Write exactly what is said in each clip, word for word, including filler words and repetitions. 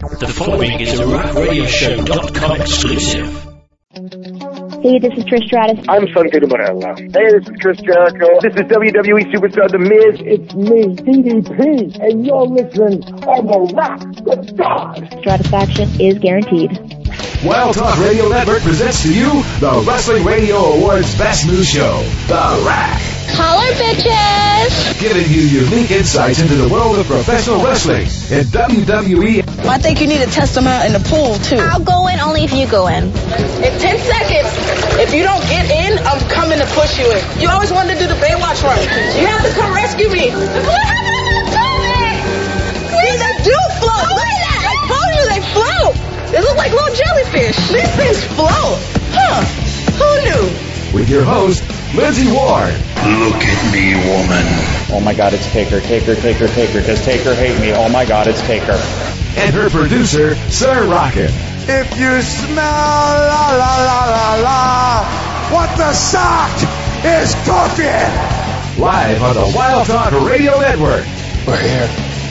The following is a rock radio show dot com exclusive. Hey, this is Trish Stratus. I'm Santino Marella. Hey, this is Chris Jericho. This is W W E superstar The Miz. It's me, D D P, and you're listening on The Rock with God. Stratisfaction is guaranteed. Wild Talk Radio Network presents to you the Wrestling Radio Awards Best New Show, The Rack. Holler, bitches! Giving you unique insights into the world of professional wrestling in W W E. I think you need to test them out in the pool, too. I'll go in only if you go in. In ten seconds, if you don't get in, I'm coming to push you in. You always wanted to do the Baywatch run. You have to come rescue me. What happened to me? See, they do float. Look at that. I told you they float. They look like little jellyfish. These things float. Huh. Who knew? With your host, Lindsay Ward. Look at me, woman. Oh my God, it's Taker, Taker, Taker, Taker. Does Taker hate me? Oh my God, it's Taker. And her producer, Sir Rockin'. If you smell la la la la la, what the sock is cooking. Live on the Wild Talk Radio Network. We're here.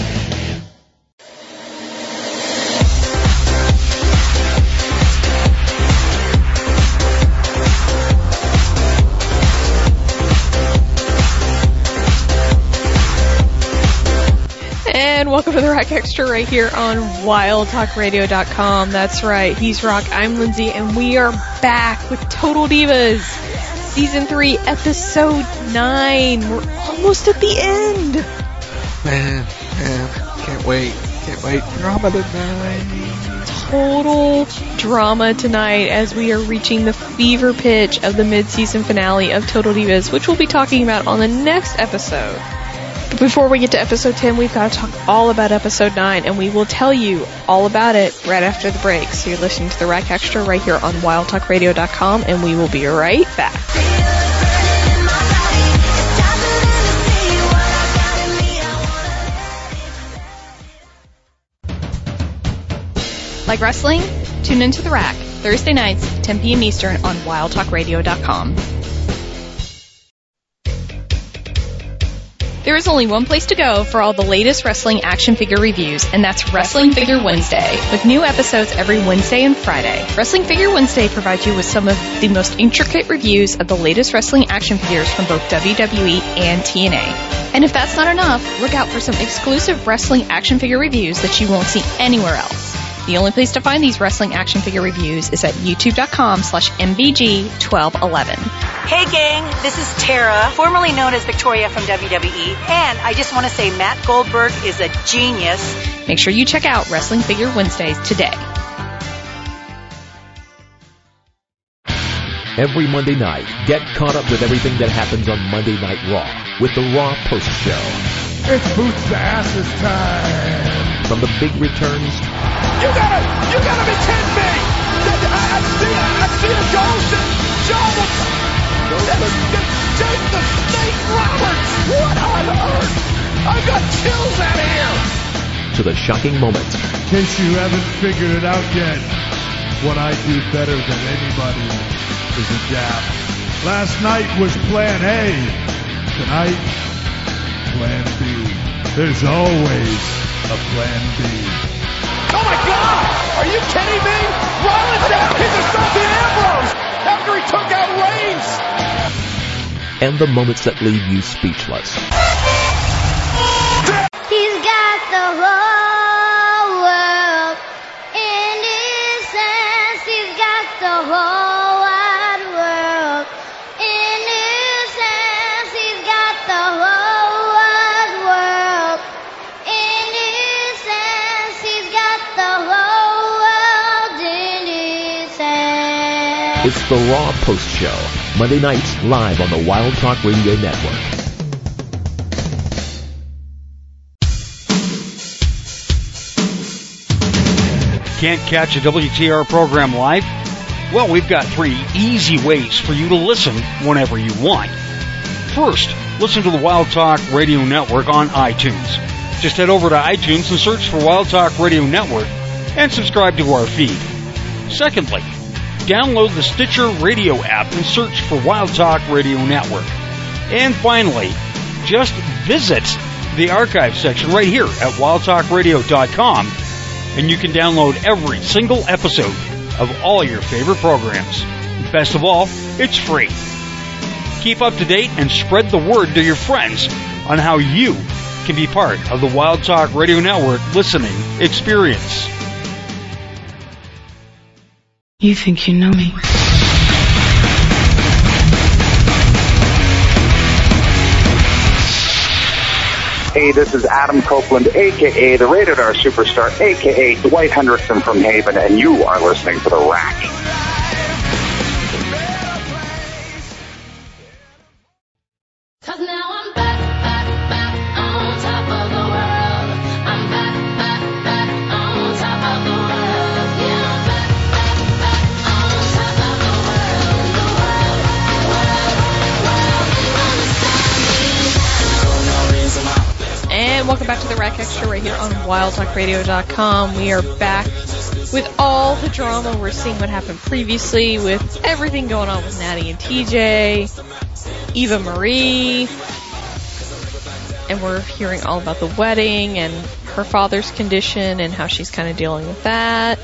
And welcome to the Rock Extra right here on wild talk radio dot com. That's right, he's Rock, I'm Lindsay, and we are back with Total Divas, Season three, Episode nine. We're almost at the end. Man, man, can't wait, can't wait. Drama tonight. Total drama tonight as we are reaching the fever pitch of the mid-season finale of Total Divas, which we'll be talking about on the next episode. But before we get to episode ten, we've got to talk all about episode nine, and we will tell you all about it right after the break. So you're listening to the Rack Extra right here on wild talk radio dot com, and we will be right back. Like wrestling? Tune into The Rack, Thursday nights, ten p.m. Eastern on wild talk radio dot com. There is only one place to go for all the latest wrestling action figure reviews, and that's Wrestling Figure Wednesday, with new episodes every Wednesday and Friday. Wrestling Figure Wednesday provides you with some of the most intricate reviews of the latest wrestling action figures from both W W E and T N A. And if that's not enough, look out for some exclusive wrestling action figure reviews that you won't see anywhere else. The only place to find these wrestling action figure reviews is at youtube.com slash mbg1211. Hey gang, this is Tara, formerly known as Victoria from W W E, and I just want to say Matt Goldberg is a genius. Make sure you check out Wrestling Figure Wednesdays today. Every Monday night, get caught up with everything that happens on Monday Night Raw with the Raw Post Show. It's Boots to Asses time. From the big returns. You gotta, you gotta be kidding me! I, I've seen, I've seen a ghost and John Jake the Snake Roberts! What on earth? I've got chills out of here! To the shocking moments. In case you haven't figured it out yet, what I do better than anybody is adapt. Last night was Plan A. Tonight, Plan B. There's always a Plan B. Oh my God! Are you kidding me? Rollins out! He's assaulting Ambrose after he took out Reigns! And the moments that leave you speechless. He's got the whole world in his hands. He's got the whole wide world in his hands. He's got the whole wide world in his hands. He's got the whole world in his hands. It's the Raw Post Show, Monday nights live on the Wild Talk Radio Network. Can't catch a W T R program live? Well, we've got three easy ways for you to listen whenever you want. First, listen to the Wild Talk Radio Network on iTunes. Just head over to iTunes and search for Wild Talk Radio Network and subscribe to our feed. Secondly, download the Stitcher Radio app and search for Wild Talk Radio Network. And finally, just visit the archive section right here at wild talk radio dot com and you can download every single episode of all your favorite programs. Best of all, it's free. Keep up to date and spread the word to your friends on how you can be part of the Wild Talk Radio Network listening experience. You think you know me? Hey, this is Adam Copeland, a k a the Rated R Superstar, a k a Dwight Hendrickson from Haven, and you are listening to The Rack. Cause now I'm back, back, back on top of the world. I'm back, back, back on top of the world. Yeah, I'm back, back, back on top of the world. The world, world, world is gonna stop me now. No reason why. And welcome back to the Rack Extra right here on wild talk radio dot com. We are back with all the drama. We're seeing what happened previously with everything going on with Natty and T J, Eva Marie, and we're hearing all about the wedding and her father's condition and how she's kind of dealing with that.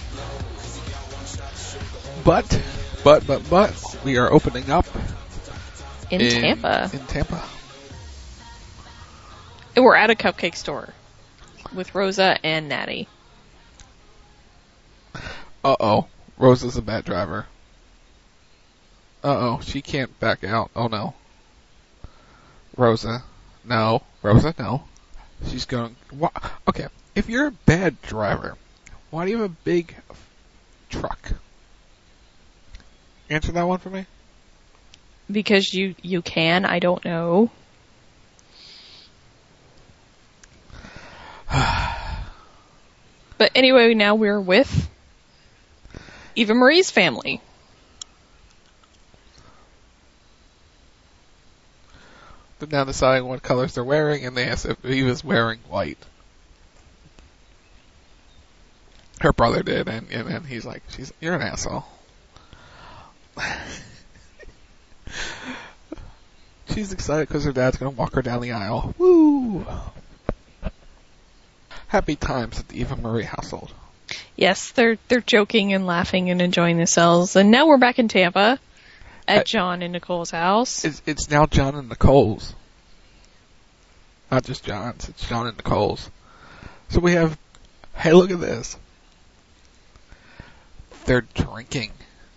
But, but, but, but, we are opening up in, in Tampa. In Tampa. And we're at a cupcake store with Rosa and Natty. Uh-oh. Rosa's a bad driver. Uh-oh. She can't back out. Oh, no. Rosa. No. Rosa, no. She's going... Why? Okay. If you're a bad driver, why do you have a big truck? Answer that one for me. Because you, you can. I don't know. But anyway, now we're with Eva Marie's family. They're now deciding what colors they're wearing, and they ask if Eva's wearing white. Her brother did, and, and, and he's like, "She's you're an asshole." She's excited because her dad's going to walk her down the aisle. Woo! Happy times at the Eva Marie household. Yes, they're they're joking and laughing and enjoying themselves. And now we're back in Tampa at uh, John and Nicole's house. It's, it's now John and Nicole's. Not just John's, it's John and Nicole's. So we have, hey, look at this. They're drinking.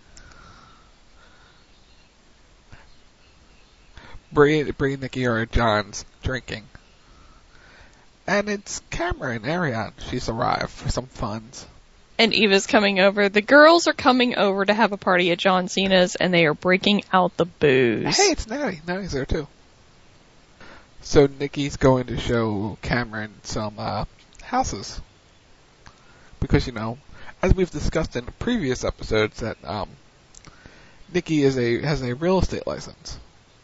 Bree, Bree and Nikki are at John's drinking. And it's Cameron Ariane. She's arrived for some funds. And Eva's coming over. The girls are coming over to have a party at John Cena's, and they are breaking out the booze. Hey, it's Natty. Natty's there, too. So Nikki's going to show Cameron some uh, houses. Because, you know, as we've discussed in previous episodes, that um, Nikki is a has a real estate license.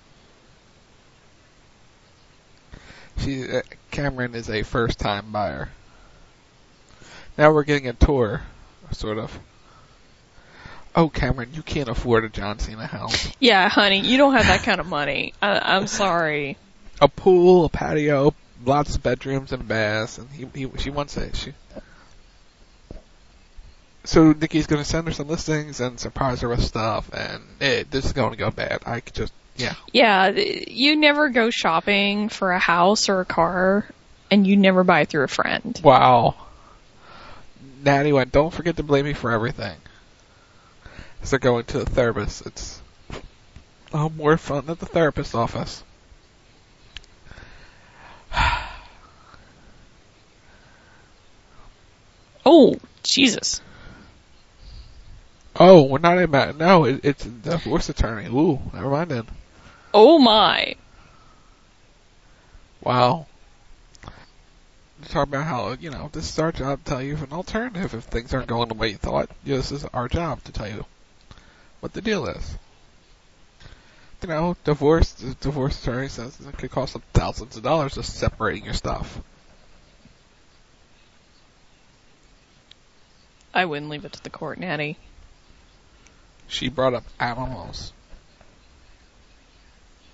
She, uh, Cameron is a first-time buyer. Now we're getting a tour, sort of. Oh, Cameron, you can't afford a John Cena house. Yeah, honey, you don't have that kind of money. I, I'm sorry. A pool, a patio, lots of bedrooms and baths, and he, he she wants it. She. So Nikki's going to send her some listings and surprise her with stuff, and it, this is going to go bad. I could just. Yeah. Yeah, you never go shopping for a house or a car, and you never buy through a friend. Wow. Natty went, don't forget to blame me for everything. As they're going to the therapist, it's oh, more fun at the therapist's office. Oh, Jesus. Oh, we're not about, no, it, it's a divorce attorney. Ooh, never mind then. Oh my. Wow. Talk about how, you know, this is our job to tell you an alternative if things aren't going the way you thought. You know, this is our job to tell you what the deal is. You know, divorce, the divorce attorney says it could cost them thousands of dollars just separating your stuff. I wouldn't leave it to the court, Natty. She brought up animals.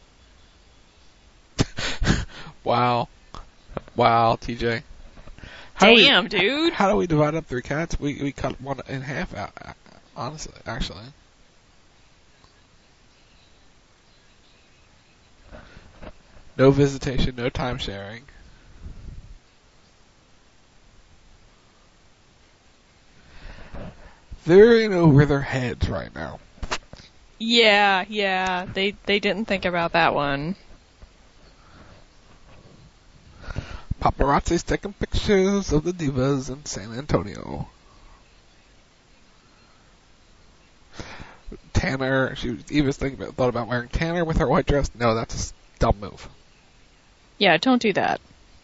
Wow. Wow, T J. How do we- Damn, dude. How do we divide up three cats? We we cut one in half out, honestly, actually. No visitation, no time sharing. They're in over their heads right now. Yeah, yeah. They they didn't think about that one. Paparazzi's taking pictures of the divas in San Antonio. Tanner, she was Eva's thinking about, thought about wearing Tanner with her white dress. No, that's a dumb move. Yeah, don't do that.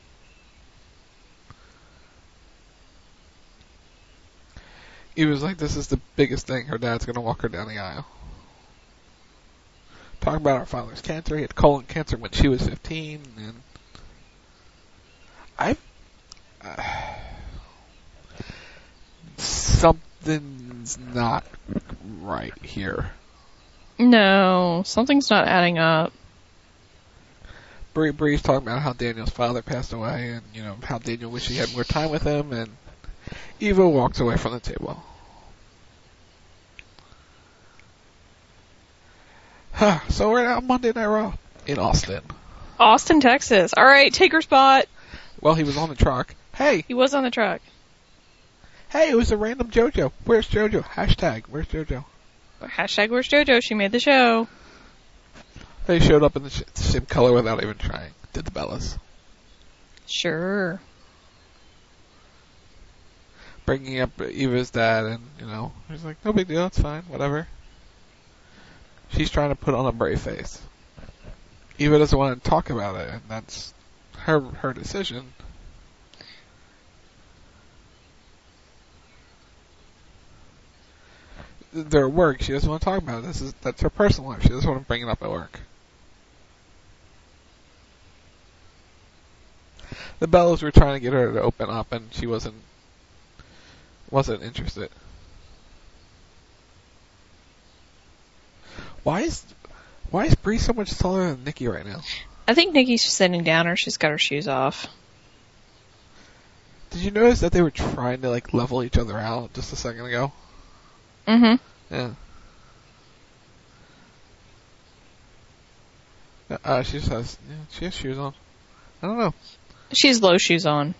Eva's like, this is the biggest thing. Her dad's gonna walk her down the aisle. Talking about her father's cancer. He had colon cancer when she was fifteen, and I, uh, something's not right here. No, something's not adding up. Bree Bree's talking about how Daniel's father passed away, and you know how Daniel wished he had more time with him, and Eva walks away from the table. Huh, so we're out Monday Night Raw in Austin. Austin, Texas. All right, take her spot. Well, he was on the truck. Hey, He was on the truck. hey, it was a random JoJo. Where's JoJo? Hashtag, where's JoJo? Hashtag where's JoJo? She made the show. They showed up in the sh- same color without even trying. Did the Bellas. Sure. Bringing up Eva's dad, and, you know, he's like, no big deal, it's fine, whatever. She's trying to put on a brave face. Eva doesn't want to talk about it, and that's her her decision. They're at work. She doesn't want to talk about it. This is that's her personal life. She doesn't want to bring it up at work. The Bellas were trying to get her to open up, and she wasn't wasn't interested. Why is why is Bree so much taller than Nikki right now? I think Nikki's sitting down or she's got her shoes off. Did you notice that they were trying to like level each other out just a second ago? Mm-hmm. Yeah. Uh, she just has yeah, she has shoes on. I don't know. She has low shoes on.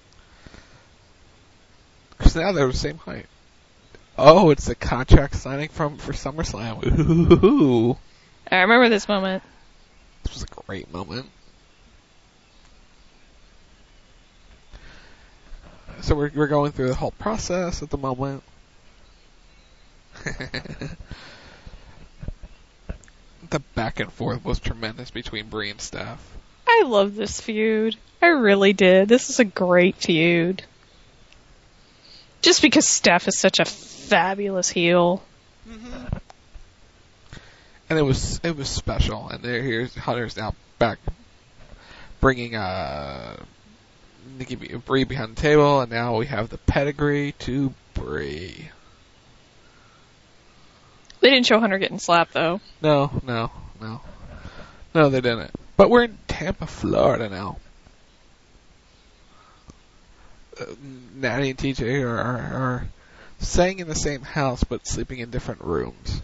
Because now they're the same height. Oh, it's the contract signing from for SummerSlam. Ooh. I remember this moment. This was a great moment. So we're we're going through the whole process at the moment. The back and forth was tremendous between Bree and Steph. I love this feud. I really did. This is a great feud. Just because Steph is such a fabulous heel. Mm-hmm. And it was it was special. And there here's Hunter's now back, bringing uh Nikki B- Bree behind the table, and now we have the pedigree to Bree. They didn't show Hunter getting slapped though. No, no, no, no, they didn't. But we're in Tampa, Florida now. Uh, Natty and T J are, are, are staying in the same house but sleeping in different rooms.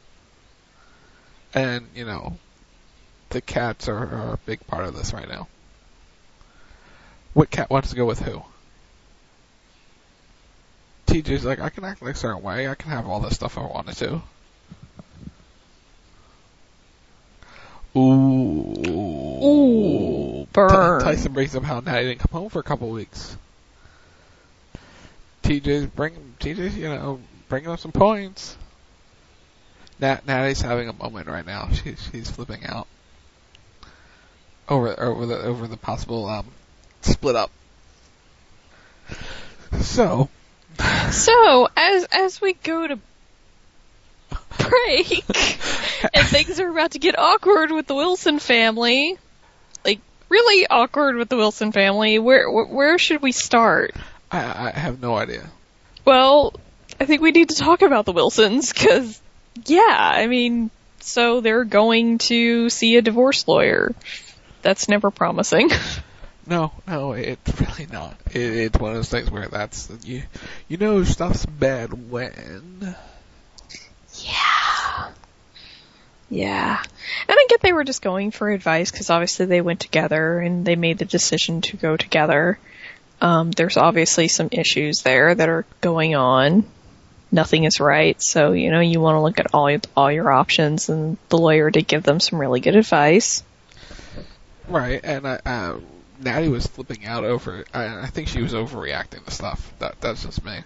And, you know, the cats are, are a big part of this right now. What cat wants to go with who? T J's like, I can act like a certain way. I can have all this stuff if I wanted to. Ooh. Ooh. Burn. T- Tyson brings up how Natty didn't come home for a couple of weeks. T J's bring T J's, you know, bringing up some points. Nat Natty's having a moment right now. She's she's flipping out over over the over the possible um, split up. So, so as as we go to break and things are about to get awkward with the Wilson family, like really awkward with the Wilson family, where where, where should we start? I, I have no idea. Well, I think we need to talk about the Wilsons, because, yeah, I mean, so they're going to see a divorce lawyer. That's never promising. No, no, it's really not. It, it's one of those things where that's you. You know, stuff's bad when. Yeah. Yeah. And I get they were just going for advice because obviously they went together and they made the decision to go together. Um, there's obviously some issues there that are going on. Nothing is right. So, you know, you want to look at all, all your options, and the lawyer did give them some really good advice. Right. And uh, uh, Natty was flipping out over it. I, I think she was overreacting to stuff. That, that's just me.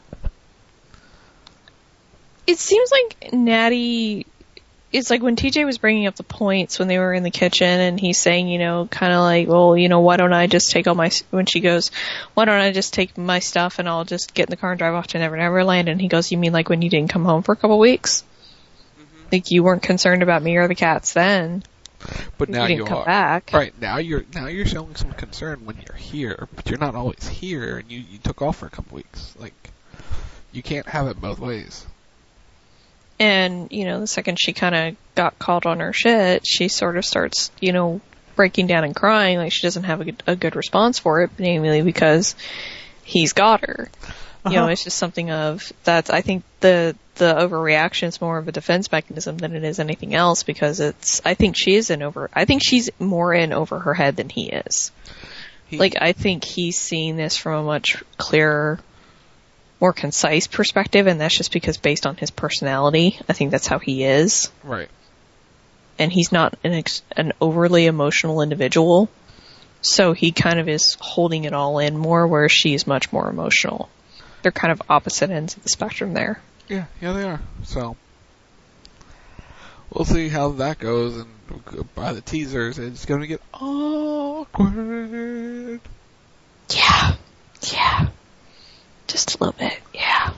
It seems like Natty, it's like when T J was bringing up the points when they were in the kitchen and he's saying, you know, kind of like, well, you know, why don't I just take all my, when she goes, why don't I just take my stuff and I'll just get in the car and drive off to Never Never Land? And he goes, you mean like when you didn't come home for a couple weeks? Mm-hmm. Like you weren't concerned about me or the cats then. But now you, you didn't come are. Back. Right, now you're, now you're showing some concern when you're here, but you're not always here and you, you took off for a couple weeks. Like, you can't have it both ways. And, you know, the second she kind of got called on her shit, she sort of starts, you know, breaking down and crying like she doesn't have a good, a good response for it, namely because he's got her. Uh-huh. You know, it's just something of that. I think the the overreaction is more of a defense mechanism than it is anything else because it's, I think she is in over, I think she's more in over her head than he is. He, like, I think he's seeing this from a much clearer, more concise perspective, and that's just because based on his personality, I think that's how he is. Right. And he's not an ex- an overly emotional individual, so he kind of is holding it all in more, where she's much more emotional. They're kind of opposite ends of the spectrum there. Yeah, yeah, they are. So we'll see how that goes, and by the teasers, it's going to get awkward. Yeah, yeah. Just a little bit, yeah.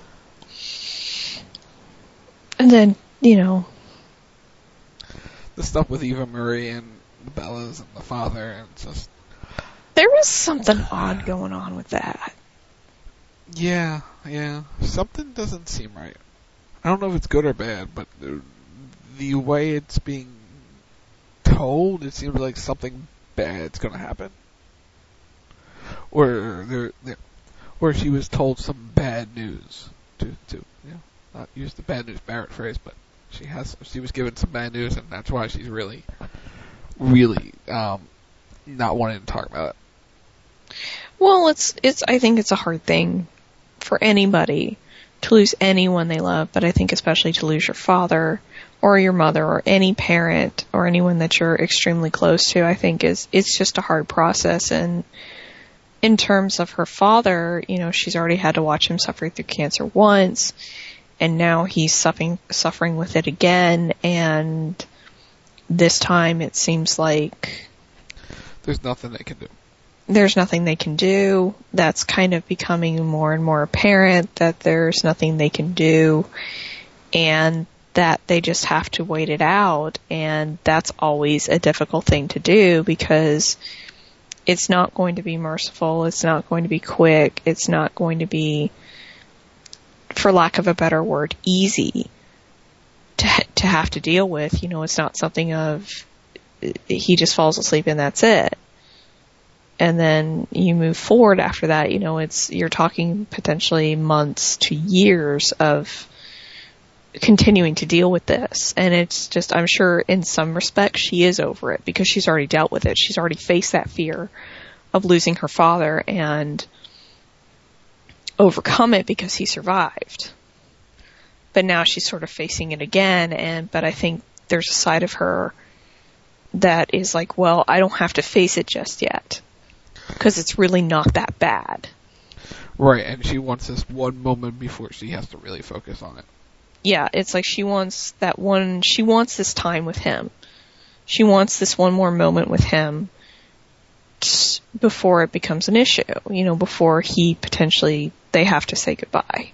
And then, you know, the stuff with Eva Marie and the Bellas and the father, and it's just... There was something odd going on with that. Yeah, yeah. Something doesn't seem right. I don't know if it's good or bad, but the, the way it's being told, it seems like something bad's going to happen. Or there, there, or she was told some bad news. To, to you know, not use the bad news Barrett phrase, but she has, she was given some bad news, and that's why she's really, really um, not wanting to talk about it. Well, it's it's. I think it's a hard thing for anybody to lose anyone they love, but I think especially to lose your father or your mother or any parent or anyone that you're extremely close to, I think is it's just a hard process. And in terms of her father, you know, she's already had to watch him suffer through cancer once, and now he's suffering suffering with it again, and this time it seems like there's nothing they can do. There's nothing they can do. That's kind of becoming more and more apparent that there's nothing they can do, and that they just have to wait it out. And that's always a difficult thing to do because it's not going to be merciful. It's not going to be quick. It's not going to be, for lack of a better word, easy to to have to deal with. You know, it's not something of he just falls asleep and that's it. And then you move forward after that, you know, it's, you're talking potentially months to years of continuing to deal with this. And it's just, I'm sure in some respects she is over it because she's already dealt with it. She's already faced that fear of losing her father and overcome it because he survived. But now she's sort of facing it again. And, but I think there's a side of her that is like, well, I don't have to face it just yet. Because it's really not that bad. Right, and she wants this one moment before she has to really focus on it. Yeah, it's like she wants that one, she wants this time with him. She wants this one more moment with him before it becomes an issue. You know, before he potentially, they have to say goodbye.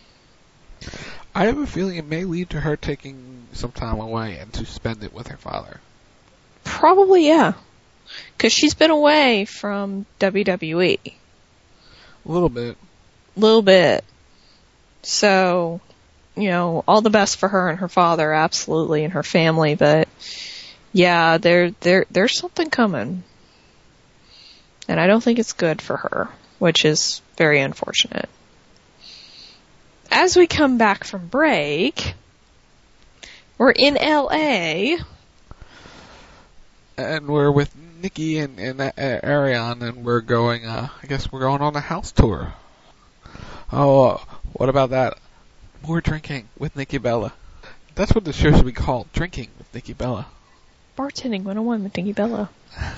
I have a feeling it may lead to her taking some time away and to spend it with her father. Probably, yeah. Because she's been away from W W E. A little bit. A little bit. So, you know, all the best for her and her father, absolutely, and her family. But, yeah, there, there, there's something coming. And I don't think it's good for her, which is very unfortunate. As we come back from break, we're in L A. And we're with Nikki and, and uh, Ariane, and we're going, uh, I guess we're going on a house tour. Oh, uh, what about that? More drinking with Nikki Bella. That's what the show should be called, Drinking with Nikki Bella. Bartending one oh one with Nikki Bella.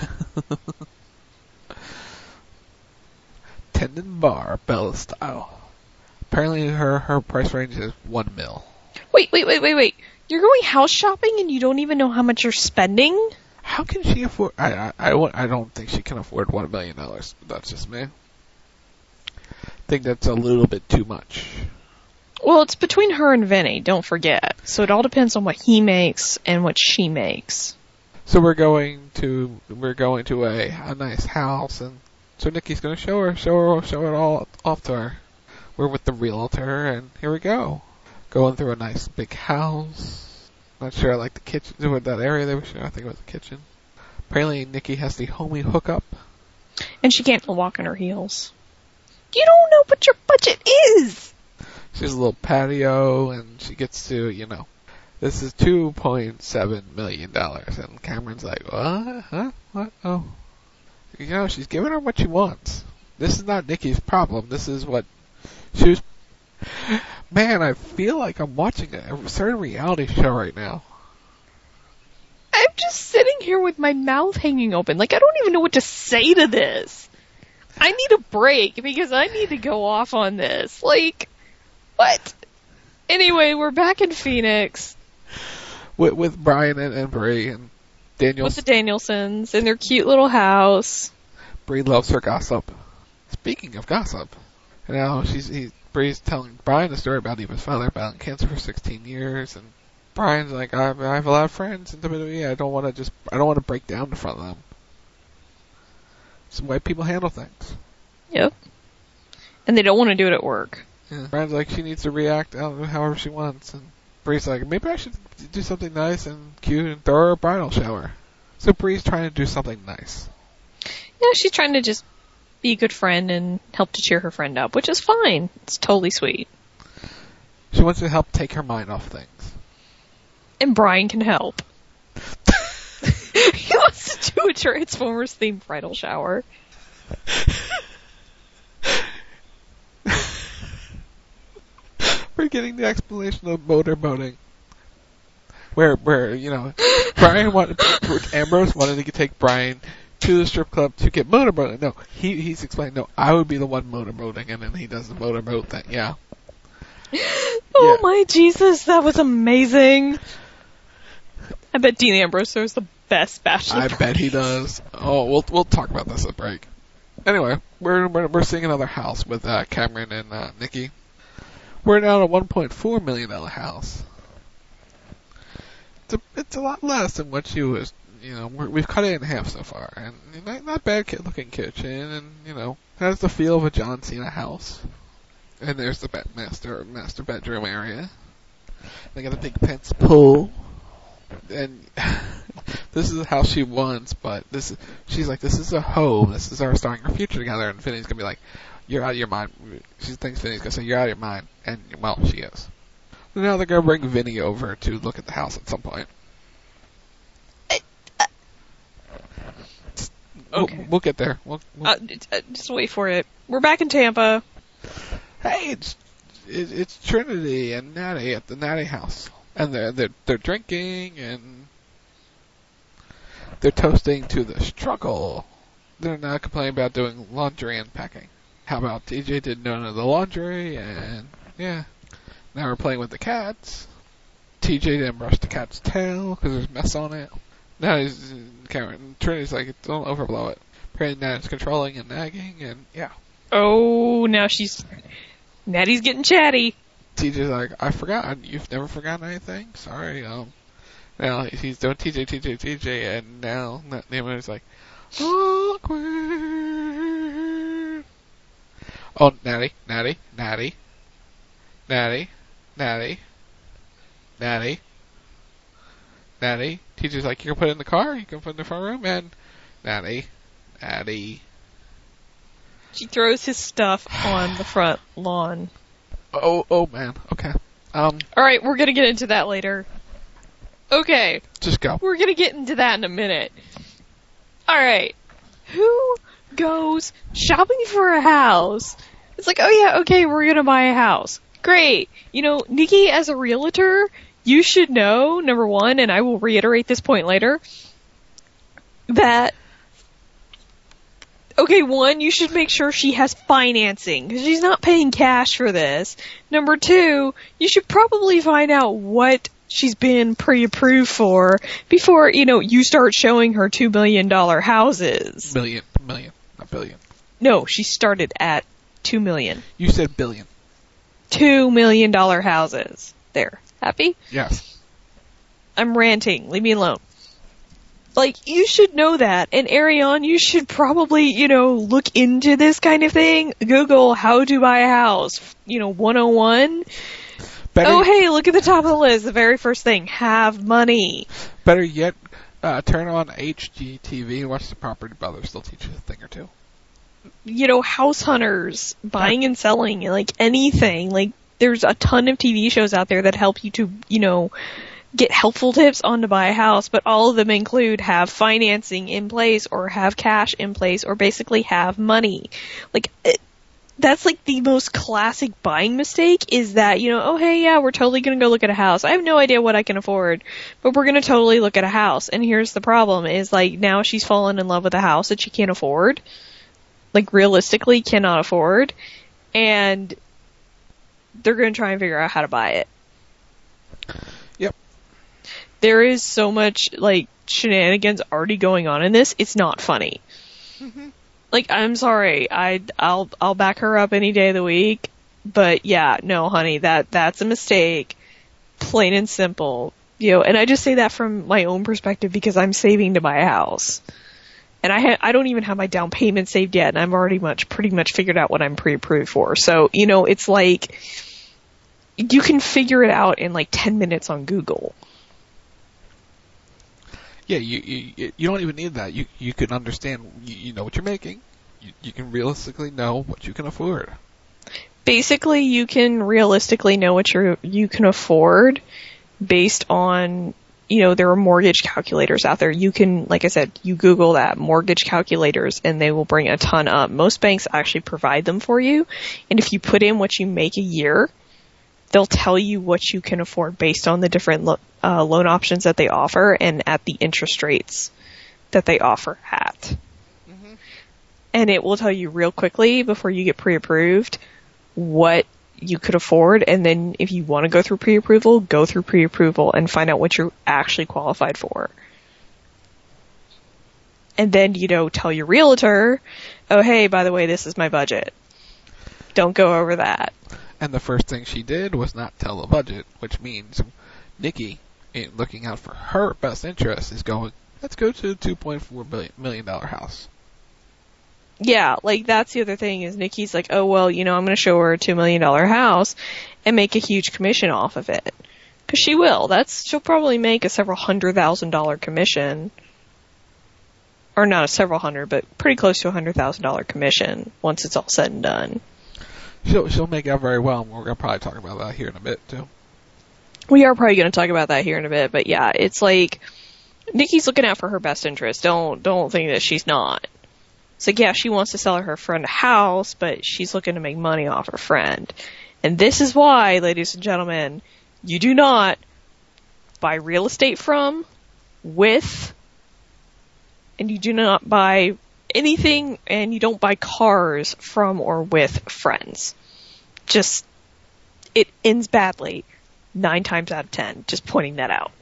Tendon bar, Bella style. Apparently her, her price range is one mil. Wait, wait, wait, wait, wait. You're going house shopping and you don't even know how much you're spending? How can she afford... I, I, I, I don't think she can afford one million dollars. That's just me. I think that's a little bit too much. Well, it's between her and Vinny, don't forget. So it all depends on what he makes and what she makes. So we're going to we're going to a, a nice house, and so Nikki's going to show her, show her, show it all off to her. We're with the realtor, and here we go. Going through a nice big house. Not sure I like the kitchen, with that area they were showing. I think it was the kitchen. Apparently Nikki has the homey hookup. And she can't walk on her heels. You don't know what your budget is! She has a little patio, and she gets to, you know, this is two point seven million dollars. And Cameron's like, what? Huh? What? Oh. You know, she's giving her what she wants. This is not Nikki's problem. This is what she was... Man, I feel like I'm watching a certain reality show right now. I'm just sitting here with my mouth hanging open. Like, I don't even know what to say to this. I need a break because I need to go off on this. Like, what? Anyway, we're back in Phoenix. With, with Brian and, and Bree and Daniel. With the Danielsons in their cute little house. Bree loves her gossip. Speaking of gossip, you know, she's he, Bree's telling Brian a story about he was father battling cancer for sixteen years, and Brian's like, I, I have a lot of friends in W W E. I don't want to just, I don't want to break down in front of them. It's the way people handle things. Yep. And they don't want to do it at work. Yeah. Brian's like, she needs to react however she wants, and Bree's like, maybe I should do something nice and cute and throw her a bridal shower. So Bree's trying to do something nice. Yeah, she's trying to just be a good friend and help to cheer her friend up, which is fine. It's totally sweet. She wants to help take her mind off things. And Brian can help. He wants to do a Transformers themed bridal shower. We're getting the explanation of motorboating. Where, where, you know, Brian wanted, Ambrose wanted to take Brian to the strip club to get motorboating. No, he, he's explaining, no, I would be the one motorboating, and then he does the motorboat thing, yeah. Oh yeah. My Jesus, that was amazing. I bet Dean Ambrose throws the best bachelor I party. bet he does. Oh, we'll we'll talk about this at break. Anyway, we're we're, we're seeing another house with uh, Cameron and uh, Nikki. We're now at a one point four million dollar house. It's a it's a lot less than what she was. You know, we're, we've cut it in half so far, and not, not bad kid looking kitchen, and you know, has the feel of a John Cena house. And there's the bed master master bedroom area. They got a big fence pool. And this is the house she wants, but this is, she's like, this is a home. This is our starting our future together. And Vinny's gonna be like, you're out of your mind. She thinks Vinny's gonna say, you're out of your mind. And, well, she is. So now they're gonna bring Vinny over to look at the house at some point. Okay. We'll, we'll get there. We'll, we'll Uh, uh, just wait for it. We're back in Tampa. Hey, it's it, it's Trinity and Natty at the Natty house. And they're, they're, they're drinking, and they're toasting to the struggle. They're not complaining about doing laundry and packing. How about T J did none of the laundry, and yeah. Now we're playing with the cats. T J didn't brush the cat's tail, because there's mess on it. Now he's, Cameron, Trinity's like, don't overblow it. Apparently now it's controlling and nagging, and yeah. Oh, now she's... Natty's getting chatty. T J's like, I forgot. You've never forgotten anything? Sorry. Um, now he's doing T J, T J, T J, and now Naaman's like, awkward. Oh, Natty, Natty, Natty, Natty, Natty, Natty, Natty. T J's like, you can put it in the car, you can put it in the front room, and Natty, Natty, She throws his stuff on the front lawn. Oh, oh man. Okay. Um. All right, we're gonna get into that later. Okay. Just go. We're gonna get into that in a minute. All right. Who goes shopping for a house? It's like, oh yeah, okay, we're gonna buy a house. Great. You know, Nikki, as a realtor, you should know, number one, and I will reiterate this point later, that, okay, one, you should make sure she has financing, because she's not paying cash for this. Number two, you should probably find out what she's been pre-approved for before, you know, you start showing her two million dollar houses. Million. Million. Not billion. No, she started at two million. You said billion. Two million dollar houses. There. Happy? Yes. I'm ranting. Leave me alone. Like, you should know that. And Ariane, you should probably, you know, look into this kind of thing. Google how to buy a house. You know, one oh one. Better, oh, hey, look at the top of the list. The very first thing. Have money. Better yet, uh, turn on H G T V and watch the Property Brothers. They'll teach you a thing or two. You know, house hunters. Buying and selling. Like, anything. Like, there's a ton of T V shows out there that help you to, you know, get helpful tips on to buy a house, but all of them include have financing in place or have cash in place or basically have money. Like, it, that's like the most classic buying mistake is that, you know, oh hey, yeah, we're totally gonna go look at a house. I have no idea what I can afford, but we're gonna totally look at a house. And here's the problem is like now she's fallen in love with a house that she can't afford. Like realistically cannot afford. And they're going to try and figure out how to buy it. Yep. There is so much, like, shenanigans already going on in this, it's not funny. Mm-hmm. Like, I'm sorry, I, I'll, I'll back her up any day of the week, but yeah, no, honey, that, that's a mistake. Plain and simple. You know, and I just say that from my own perspective because I'm saving to buy a house. And I ha- I don't even have my down payment saved yet, and I've already much, pretty much figured out what I'm pre-approved for. So, you know, it's like, you can figure it out in like ten minutes on Google. Yeah, you you, you don't even need that. You you can understand, you, you know what you're making. You, you can realistically know what you can afford. Basically, you can realistically know what you you can afford based on, you know, there are mortgage calculators out there. You can, like I said, you Google that, mortgage calculators, and they will bring a ton up. Most banks actually provide them for you. And if you put in what you make a year, they'll tell you what you can afford based on the different lo- uh, loan options that they offer and at the interest rates that they offer at. Mm-hmm. And it will tell you real quickly before you get pre-approved what you could afford, and then if you want to go through pre-approval, go through pre-approval and find out what you're actually qualified for. And then, you know, tell your realtor, oh hey, by the way, this is my budget. Don't go over that. And the first thing she did was not tell the budget, which means Nikki, in looking out for her best interest, is going, let's go to a two point four million dollars house. Yeah, like, that's the other thing, is Nikki's like, oh, well, you know, I'm going to show her a two million dollars house and make a huge commission off of it. Because she will. That's, she'll probably make a several hundred thousand dollar commission. Or not a several hundred, but pretty close to a hundred thousand dollar commission once it's all said and done. She'll, she'll make out very well, and we're going to probably talk about that here in a bit, too. We are probably going to talk about that here in a bit, but yeah, it's like, Nikki's looking out for her best interest. Don't, don't think that she's not. It's like, yeah, she wants to sell her friend a house, but she's looking to make money off her friend. And this is why, ladies and gentlemen, you do not buy real estate from, with, and you do not buy anything, and you don't buy cars from or with friends. Just, it ends badly nine times out of ten. Just pointing that out.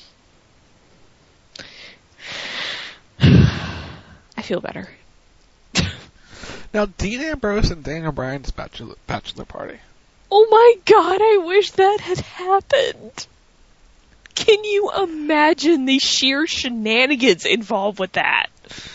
I feel better. Now, Dean Ambrose and Daniel Bryan's bachelor, bachelor party. Oh my god, I wish that had happened. Can you imagine the sheer shenanigans involved with that?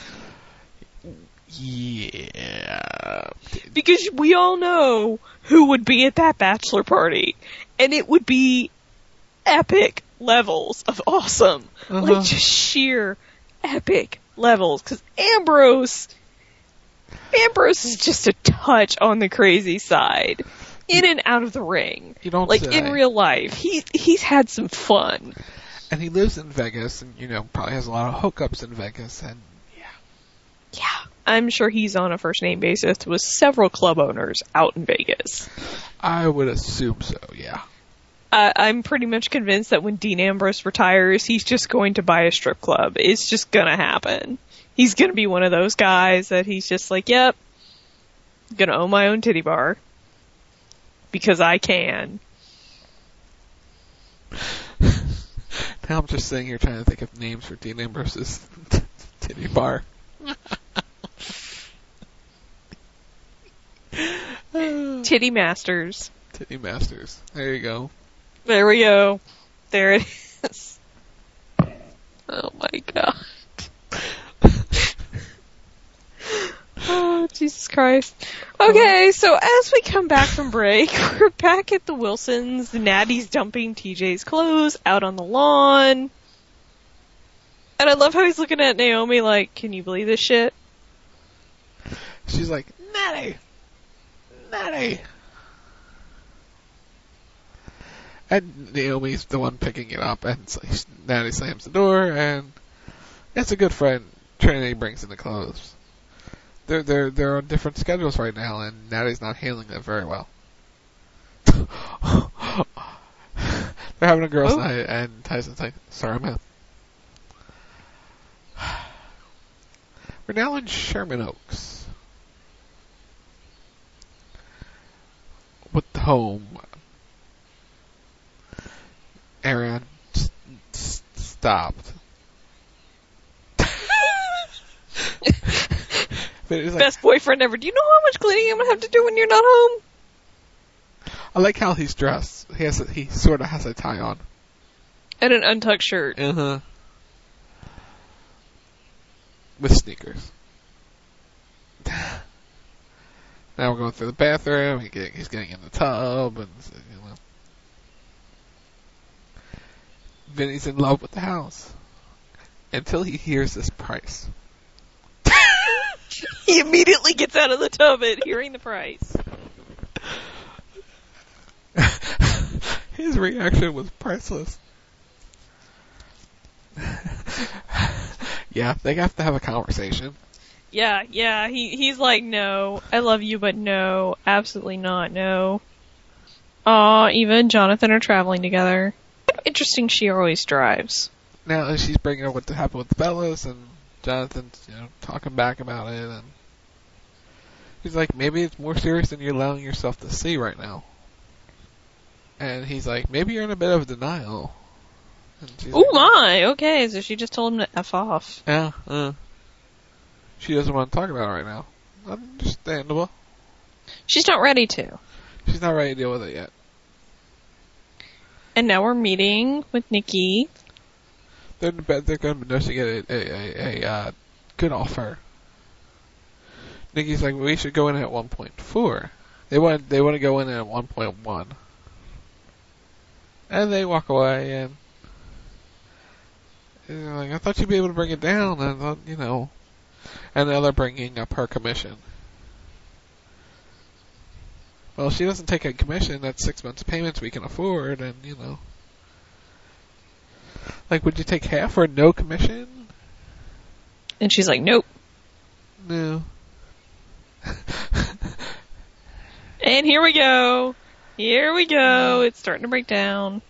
Yeah. Because we all know who would be at that bachelor party. And it would be epic levels of awesome. Uh-huh. Like, just sheer epic levels. Because Ambrose, Ambrose is just a touch on the crazy side. In and out of the ring. You don't like, say. in real life. He, he's had some fun. And he lives in Vegas, and, you know, probably has a lot of hookups in Vegas, and, yeah. Yeah. I'm sure he's on a first-name basis with several club owners out in Vegas. I would assume so, yeah. Uh, I'm pretty much convinced that when Dean Ambrose retires, he's just going to buy a strip club. It's just gonna happen. He's gonna be one of those guys that he's just like, yep, gonna own my own titty bar. Because I can. Now I'm just sitting here trying to think of names for Dean Ambrose's t- titty bar. Titty Masters. Titty Masters. There you go. There we go. There it is. Oh my god. Oh, Jesus Christ. Okay, so as we come back from break, we're back at the Wilsons. Natty's dumping T J's clothes out on the lawn. And I love how he's looking at Naomi like, can you believe this shit? She's like, Natty! Natty! And Naomi's the one picking it up, and so Natty slams the door, and it's a good friend. Trinity brings in the clothes. They're they're they're on different schedules right now, and Natty's not handling them very well. They're having a girls' oh. night, and Tyson's like, "Sorry, man." We're now in Sherman Oaks, with the home. Aaron s- s- stopped. Like, best boyfriend ever. Do you know how much cleaning I'm gonna have to do when you're not home? I like how he's dressed. He has a, he sort of has a tie on. And an untucked shirt. Uh huh. With sneakers. Now we're going through the bathroom. He get, he's getting in the tub, and you know. Vinny's in love with the house until he hears this price. He immediately gets out of the tub at hearing the price. His reaction was priceless. Yeah, they have to have a conversation. Yeah, yeah, he he's like, no, I love you, but no, absolutely not, no. Aw, Eva and Jonathan are traveling together. Interesting she always drives. Now she's bringing up what happened with the Bellas, and Jonathan's, you know, talking back about it, and he's like, maybe it's more serious than you're allowing yourself to see right now. And he's like, maybe you're in a bit of denial. Oh like, my, okay, so she just told him to F off. Yeah, uh, she doesn't want to talk about it right now. Understandable. She's not ready to. She's not ready to deal with it yet. And now we're meeting with Nikki. They're in bed, they're going to negotiate a, a, a, a uh, good offer. Nikki's like, well, we should go in at one point four. They want they want to go in at one point one. And they walk away, and they're like, I thought you'd be able to bring it down, and I thought, you know. And now they're bringing up her commission. Well, she doesn't take a commission. That's six months' payments we can afford, and, you know. Like, would you take half or no commission? And she's like, nope. No. And here we go. Here we go. It's starting to break down.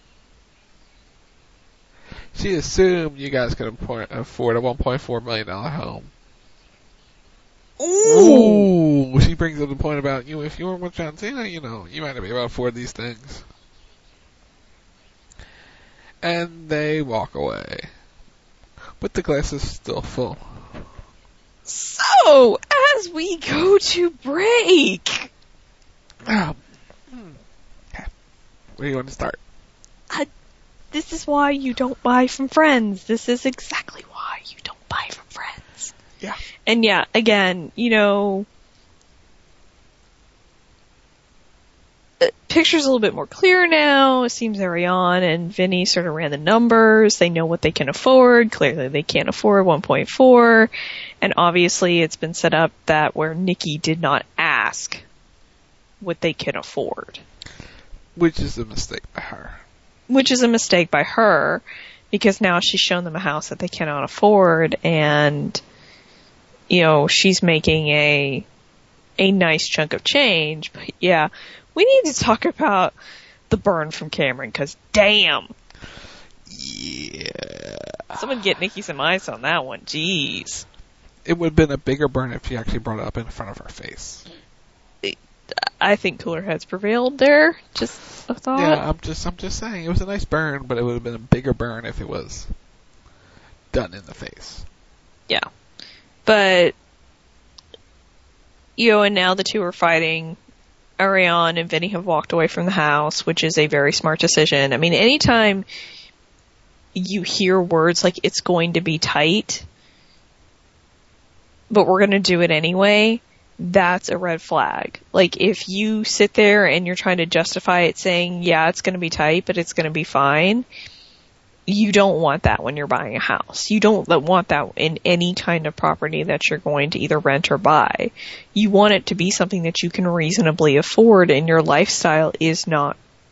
She assumed you guys could afford a one point four million dollars home. Ooh. Ooh. She brings up the point about, you know, if you were with John Cena, you know, you might not be able to afford these things. And they walk away. But the glass is still full. So, as we go to break. Um, where do you want to start? Uh, this is why you don't buy from friends. This is exactly why you don't buy from friends. Yeah. And yeah, again, you know, uh, picture's a little bit more clear now. It seems Ariane and Vinny sort of ran the numbers. They know what they can afford. Clearly they can't afford one point four. And obviously it's been set up that where Nikki did not ask what they can afford. Which is a mistake by her. Which is a mistake by her, because now she's shown them a house that they cannot afford, and, you know, she's making a, a nice chunk of change. But yeah, we need to talk about the burn from Cameron, cause damn. Yeah. Someone get Nikki some ice on that one, jeez. It would have been a bigger burn if she actually brought it up in front of her face. I think cooler heads prevailed there. Just a thought. Yeah, I'm just, I'm just saying it was a nice burn, but it would have been a bigger burn if it was done in the face. Yeah, but you know, and now the two are fighting. Ariane and Vinny have walked away from the house, which is a very smart decision. I mean, anytime you hear words like "it's going to be tight," but we're going to do it anyway, that's a red flag. Like, if you sit there and you're trying to justify it saying, yeah, it's going to be tight, but it's going to be fine, you don't want that when you're buying a house. You don't want that in any kind of property that you're going to either rent or buy. You want it to be something that you can reasonably afford and your lifestyle is not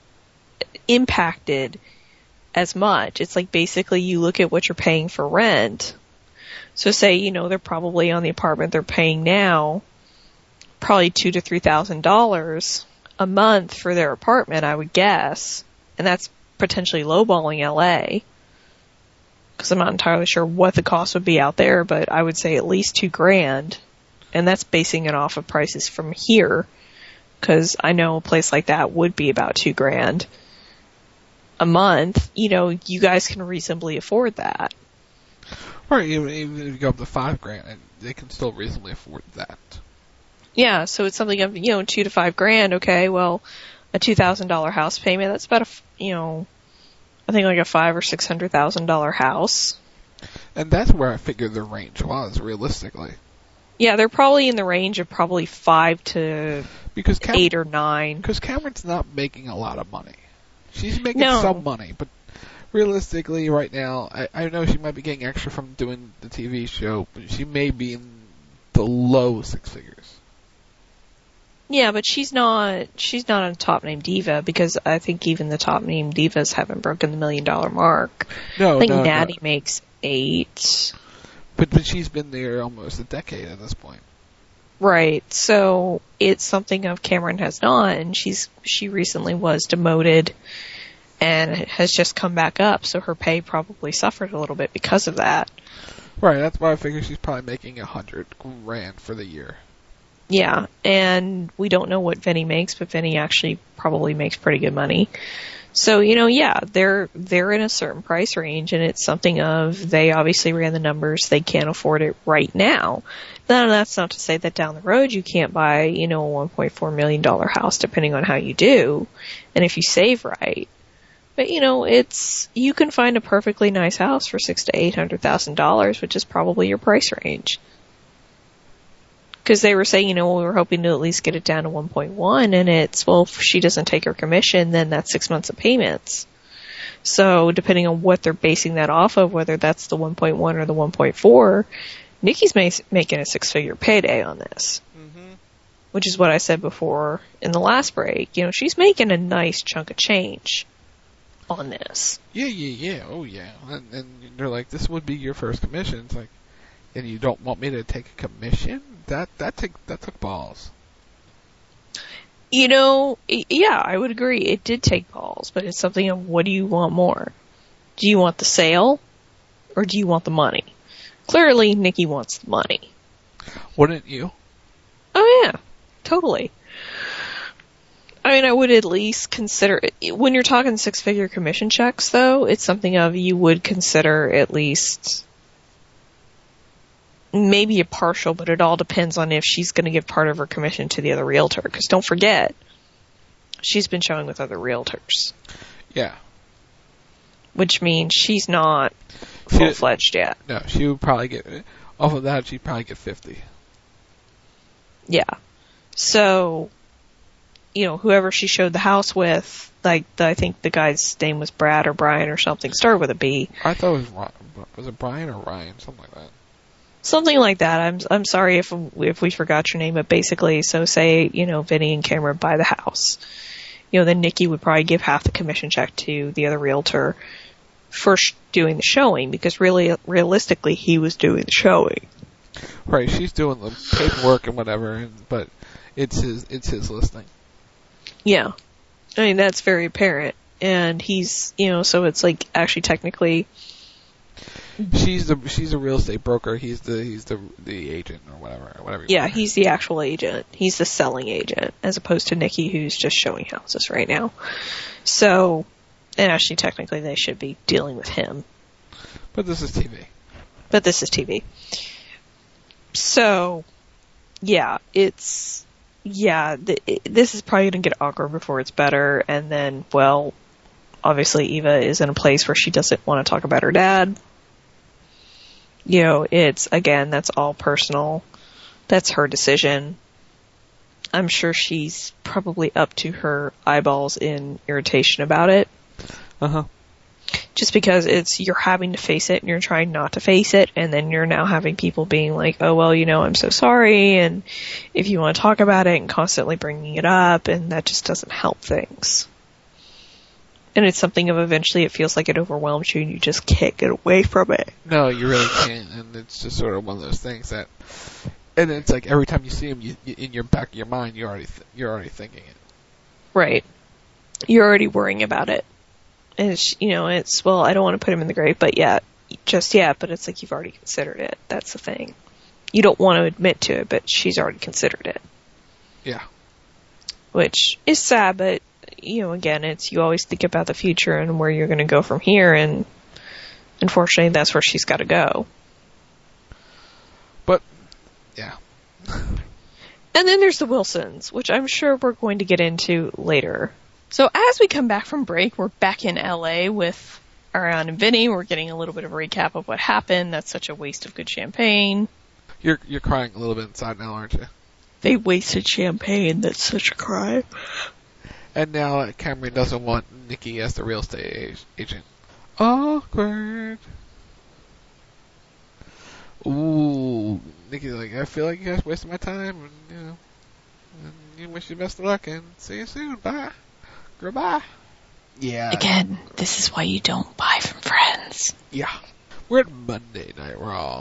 impacted as much. It's like basically you look at what you're paying for rent. So say, you know, they're probably on the apartment they're paying now, probably two to three thousand dollars a month for their apartment, I would guess, and that's potentially lowballing L A. Because I'm not entirely sure what the cost would be out there, but I would say at least two grand, and that's basing it off of prices from here. Because I know a place like that would be about two grand a month. You know, you guys can reasonably afford that. Right, even, even if you go up to five grand, they can still reasonably afford that. Yeah, so it's something of, you know, two to five grand, okay, well, a two thousand dollars house payment, that's about a, you know, I think like a five or six hundred thousand dollar house. And that's where I figured the range was, realistically. Yeah, they're probably in the range of probably five to because Cam- eight or nine. Because Cameron's not making a lot of money. She's making no. some money, but realistically, right now, I, I know she might be getting extra from doing the T V show, but she may be in the low six figures. Yeah, but she's not, she's not a top name diva, because I think even the top name divas haven't broken the million dollar mark. No, I think no, Natty no. makes eight. But, but she's been there almost a decade at this point. Right, so it's something of Cameron has not, and she's, she recently was demoted and has just come back up, so her pay probably suffered a little bit because of that. Right, that's why I figure she's probably making a hundred grand for the year. Yeah, and we don't know what Vinny makes, but Vinny actually probably makes pretty good money. So, you know, yeah, they're they're in a certain price range, and it's something of, they obviously ran the numbers, they can't afford it right now. Now, that's not to say that down the road you can't buy, you know, a one point four million dollars house, depending on how you do, and if you save right. But, you know, it's, you can find a perfectly nice house for six to eight hundred thousand dollars, which is probably your price range. Because they were saying, you know, we were hoping to at least get it down to one point one, and it's, well, if she doesn't take her commission, then that's six months of payments. So, depending on what they're basing that off of, whether that's the one point one or the one point four, Nikki's ma- making a six-figure payday on this. Mm-hmm. Which is what I said before in the last break. You know, she's making a nice chunk of change on this. Yeah, yeah, yeah, oh yeah. And, and they're like, this would be your first commission. It's like, and you don't want me to take a commission? That that took that took balls. You know, yeah, I would agree. It did take balls, but it's something of, what do you want more? Do you want the sale, or do you want the money? Clearly, Nikki wants the money. Wouldn't you? Oh yeah, totally. I mean, I would at least consider, when you're talking six-figure commission checks, though, it's something of, you would consider at least maybe a partial, but it all depends on if she's going to give part of her commission to the other realtor. Because don't forget, she's been showing with other realtors. Yeah. Which means she's not full-fledged she, yet. No, she would probably get, off of that, she'd probably get fifty. Yeah. So, you know, whoever she showed the house with, like, the, I think the guy's name was Brad or Brian or something, started with a B. I thought it was Ry- was it Brian or Ryan, something like that. Something like that. I'm I'm sorry if if we forgot your name, but basically, so say, you know, Vinny and Cameron buy the house. You know, then Nikki would probably give half the commission check to the other realtor for sh- doing the showing, because really, realistically, he was doing the showing. Right, she's doing the paperwork and whatever, and, but it's his it's his listing. Yeah. I mean, that's very apparent. And he's, you know, so it's like actually technically... She's the she's a real estate broker. He's the he's the the agent or whatever whatever. You Yeah, want. he's the actual agent. He's the selling agent, as opposed to Nikki, who's just showing houses right now. So, and actually technically they should be dealing with him. But this is T V. But this is T V. So, yeah, it's... Yeah, th- it, this is probably going to get awkward before it's better, and then, well, obviously Eva is in a place where she doesn't want to talk about her dad. You know, it's, again, that's all personal. That's her decision. I'm sure she's probably up to her eyeballs in irritation about it. Uh-huh. Just because it's, you're having to face it and you're trying not to face it, and then you're now having people being like, oh, well, you know, I'm so sorry, and if you want to talk about it, and constantly bringing it up, and that just doesn't help things. And it's something of eventually it feels like it overwhelms you and you just can't get away from it. No, you really can't, and it's just sort of one of those things that, and it's like every time you see him, you, you, in your back of your mind, you're already th- you're already thinking it. Right. You're already worrying about it. And it's, you know, it's, well, I don't want to put him in the grave, but yeah, just yet, but it's like you've already considered it. That's the thing. You don't want to admit to it, but she's already considered it. Yeah. Which is sad, but, you know, again, it's, you always think about the future and where you're going to go from here, and unfortunately that's where she's got to go. But, yeah. And then there's the Wilsons, which I'm sure we're going to get into later. So as we come back from break, we're back in L A with Ariane and Vinny. We're getting a little bit of a recap of what happened. That's such a waste of good champagne. You're you're crying a little bit inside now, aren't you? They wasted champagne. That's such a crime. And now uh, Cameron doesn't want Nikki as the real estate agent. Awkward. Ooh, Nikki's like, I feel like you guys wasted my time, and you know, and you wish you best of luck, and see you soon. Bye. Goodbye. Yeah. Again, this is why you don't buy from friends. Yeah. We're at Monday Night Raw.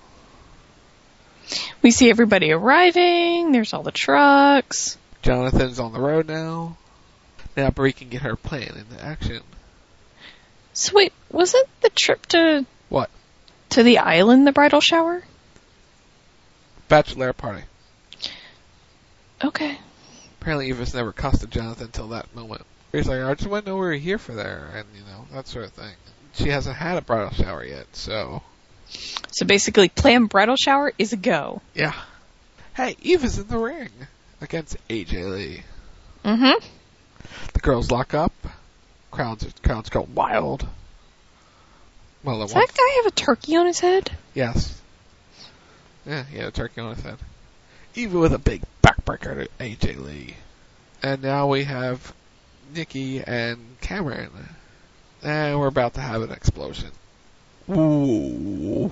We see everybody arriving. There's all the trucks. Jonathan's on the road now. Now Brie can get her plan into action. So wait, wasn't the trip to... What? To the island the bridal shower? Bachelor party. Okay. Apparently Eva's never accosted Jonathan until that moment. He's like, I just want to know we were here for there, and, you know, that sort of thing. She hasn't had a bridal shower yet, so... So basically, planned bridal shower is a go. Yeah. Hey, Eva's in the ring against A J Lee. Mm-hmm. The girls lock up. Crowds crowds go wild. Well, Does that guy have a turkey on his head? Yes. Yeah, he had a turkey on his head. Eva with a big backbreaker to A J Lee. And now we have Nikki and Cameron. And we're about to have an explosion. Ooh.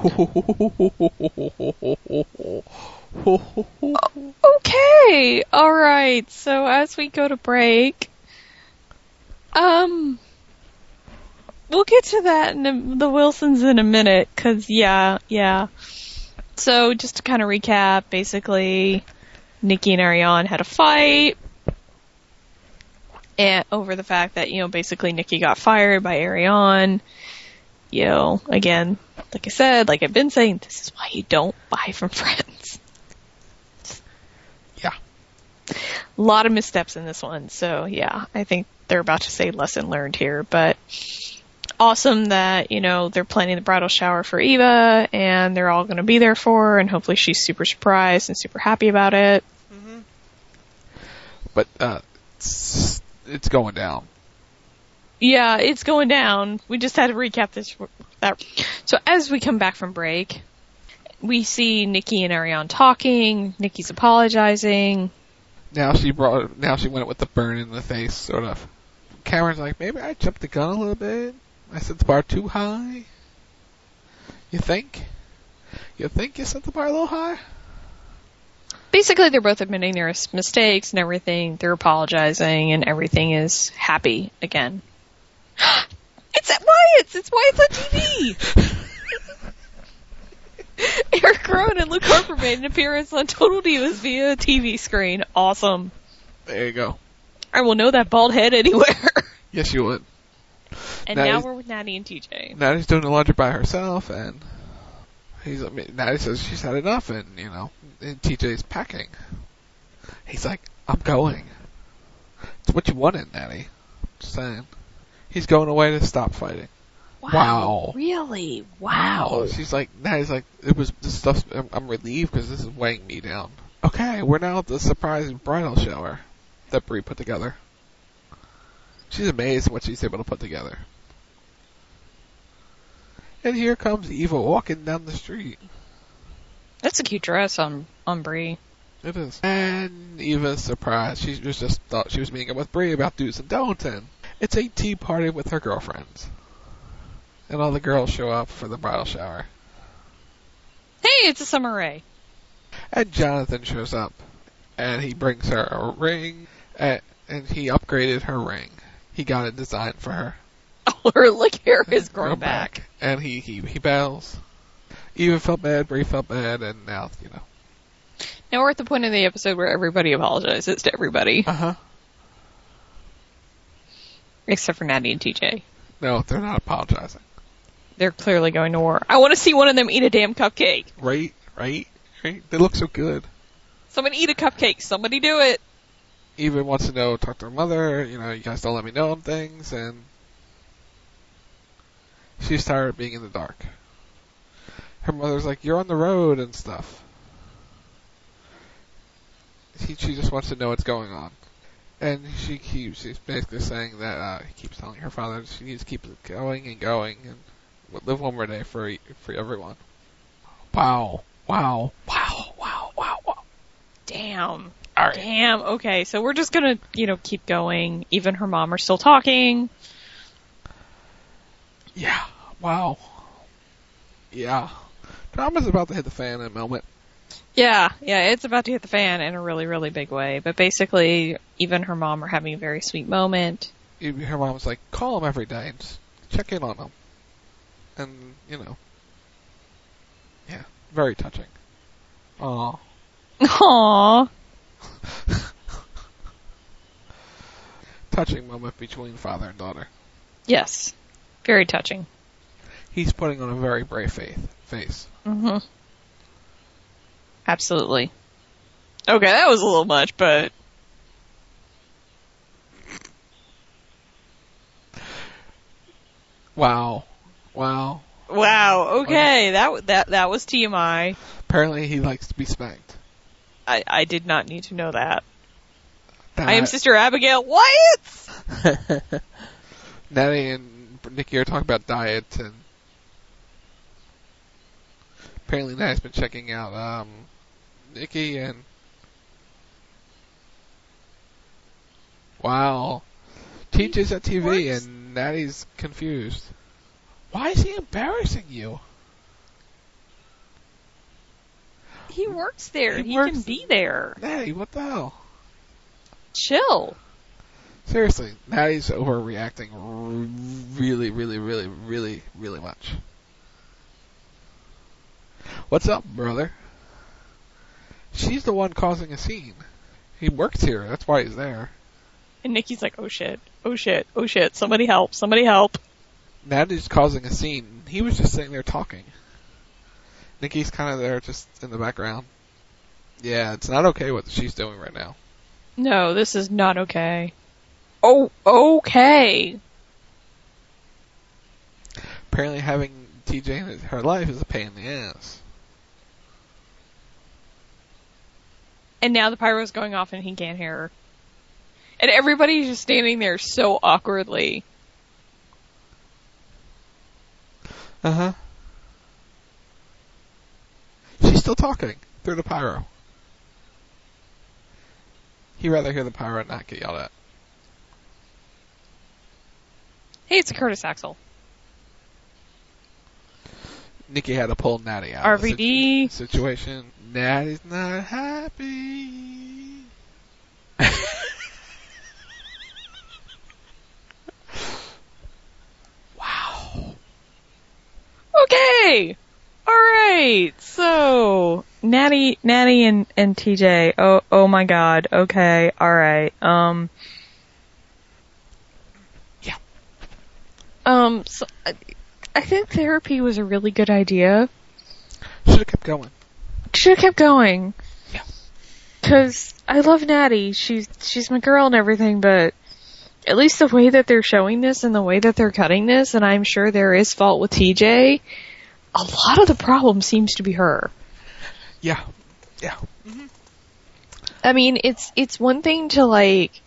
Okay, alright, so as we go to break, um, we'll get to that in a, the Wilsons in a minute, cause yeah, yeah. So just to kind of recap, basically, Nikki and Ariane had a fight, and over the fact that, you know, basically Nikki got fired by Ariane. You know, again, like I said, like I've been saying, this is why you don't buy from friends. Yeah. A lot of missteps in this one, so yeah, I think they're about to say lesson learned here, but awesome that, you know, they're planning the bridal shower for Eva, and they're all going to be there for her, and hopefully she's super surprised and super happy about it. Mm-hmm. But, uh, it's, it's going down. Yeah, it's going down. We just had to recap this. That. So as we come back from break, we see Nikki and Ariane talking. Nikki's apologizing. Now she brought. Now she went with the burn in the face, sort of. Cameron's like, maybe I jumped the gun a little bit. I set the bar too high. You think? You think you set the bar a little high? Basically, they're both admitting their mistakes and everything. They're apologizing, and everything is happy again. It's at Wyatt's! It's Wyatt's on T V! Eric Rowan and Luke Harper made an appearance on Total Divas via T V screen. Awesome. There you go. I will know that bald head anywhere. Yes, you would. And Now now he's- we're with Natty and T J. Natty's doing the laundry by herself, and he's. I mean, Natty says she's had enough, and you know, and T J's packing. He's like, I'm going. It's what you wanted, Natty. Just saying. He's going away to stop fighting. Wow. Really? Wow. She's like, Natty's like, it was this stuff. I'm, I'm relieved because this is weighing me down. Okay, we're now at the surprise bridal shower that Brie put together. She's amazed at what she's able to put together. And here comes Eva walking down the street. That's a cute dress on, on Brie. It is. And Eva's surprised. She was just thought she was meeting up with Brie about do's and don'ts, and it's a tea party with her girlfriends. And all the girls show up for the bridal shower. Hey, it's a Summer Rae. And Jonathan shows up, and he brings her a ring, and, and he upgraded her ring. He got it designed for her. Oh, her like hair is grown Grown back. back. And he, he, he bows. Eva felt bad, Brie felt bad, and now, you know. Now we're at the point in the episode where everybody apologizes to everybody. Uh-huh. Except for Natty and T J. No, they're not apologizing. They're clearly going to war. I want to see one of them eat a damn cupcake. Right, right, right. They look so good. Somebody eat a cupcake. Somebody do it. Eva wants to know, talk to her mother, you know, you guys don't let me know on things, and she's tired of being in the dark. Her mother's like, you're on the road and stuff. She, she just wants to know what's going on. And she keeps, she's basically saying that, uh, he keeps telling her father she needs to keep it going and going and live one more day for, for everyone. Wow. Wow. Wow. Wow. Wow. Wow. Damn. All right. Damn. Okay, so we're just gonna, you know, keep going. Even her mom are still talking. Yeah. Wow. Yeah. Drama's about to hit the fan in a moment. Yeah, yeah, it's about to hit the fan in a really, really big way. But basically, even her mom are having a very sweet moment. Her mom's like, call him every day and just check in on him. And, you know. Yeah. Very touching. Aww. Aww. Touching moment between father and daughter. Yes. Very touching. He's putting on a very brave faith, face. Mm-hmm. Absolutely. Okay, that was a little much, but... Wow. Wow. Wow, okay, that that that was T M I. Apparently he likes to be spanked. I, I did not need to know that. That I am Sister Abigail Wyatt! Natty and Nikki are talking about diet, and apparently Natty's been checking out um, Nikki, and wow, teaches at T V, and Natty's confused. Why is he embarrassing you? He works there. He He, works- can be there. Natty, what the hell? Chill. Seriously, Natty's overreacting r- really, really, really, really, really much. What's up, brother? She's the one causing a scene. He works here, that's why he's there. And Nikki's like, oh shit, oh shit, oh shit, somebody help, somebody help. Natty's causing a scene. He was just sitting there talking. Nikki's kind of there just in the background. Yeah, it's not okay what she's doing right now. No, this is not okay. Oh, okay. Apparently having T J in her life is a pain in the ass. And now the pyro's going off and he can't hear her. And everybody's just standing there so awkwardly. Uh-huh. She's still talking through the pyro. He'd rather hear the power and not get yelled at. Hey, it's Curtis Axel. Nikki had to pull Natty out R of V the D. situ- situation. Natty's not happy. Wow. Okay. All right. So, Natty, Natty and, and T J. Oh, oh my God. Okay. All right. Um. Yeah. Um, so, I, I think therapy was a really good idea. Should have kept going. Should have kept going. Yeah. Cause I love Natty. She's, she's my girl and everything, but at least the way that they're showing this and the way that they're cutting this, and I'm sure there is fault with T J, a lot of the problem seems to be her. Yeah. Yeah. Mm-hmm. I mean, it's, it's one thing to like,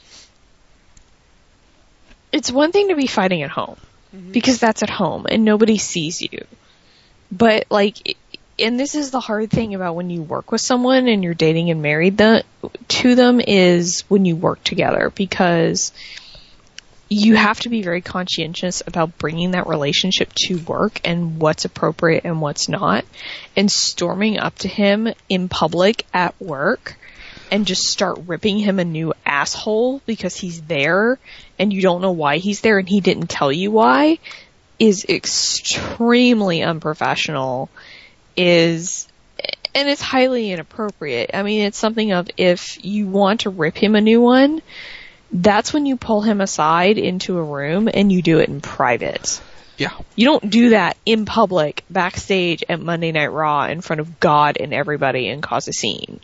it's one thing to be fighting at home. Mm-hmm. Because that's at home and nobody sees you. But like, and this is the hard thing about when you work with someone and you're dating and married the, to them is when you work together, because you have to be very conscientious about bringing that relationship to work and what's appropriate and what's not. And storming up to him in public at work and just start ripping him a new asshole because he's there and you don't know why he's there and he didn't tell you why is extremely unprofessional, is, and it's highly inappropriate. I mean, it's something of, if you want to rip him a new one, that's when you pull him aside into a room and you do it in private. Yeah. You don't do that in public, backstage at Monday Night Raw in front of God and everybody and cause a scene.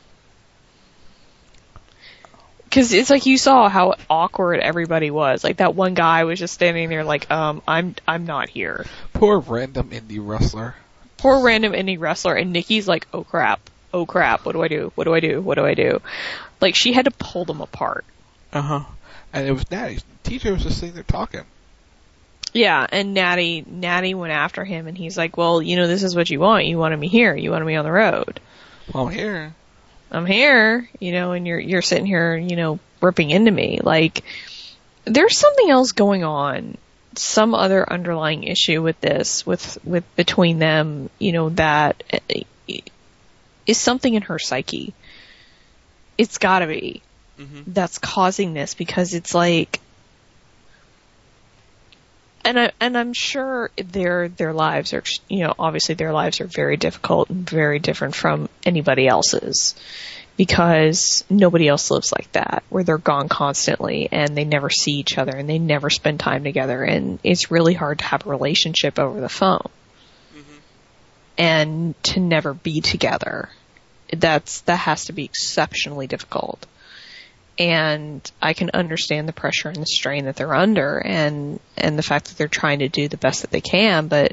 Because it's like you saw how awkward everybody was. Like that one guy was just standing there like, um, I'm I'm not here. Poor random indie wrestler. Poor random indie wrestler. And Nikki's like, oh crap, oh crap, what do I do? What do I do? What do I do? Like she had to pull them apart. Uh-huh. And it was Natty. T J was just sitting there talking. Yeah, and Natty, Natty went after him and he's like, well, you know, this is what you want. You wanted me here. You wanted me on the road. Well, I'm here. I'm here, you know, and you're, you're sitting here, you know, ripping into me. Like, there's something else going on, some other underlying issue with this, with, with, between them, you know, that is something in her psyche. It's gotta be. Mm-hmm. That's causing this, because it's like, and I, and I'm sure their, their lives are, you know, obviously their lives are very difficult and very different from anybody else's, because nobody else lives like that, where they're gone constantly and they never see each other and they never spend time together, and it's really hard to have a relationship over the phone. Mm-hmm. And to never be together. That's, that has to be exceptionally difficult. And I can understand the pressure and the strain that they're under, and, and the fact that they're trying to do the best that they can, but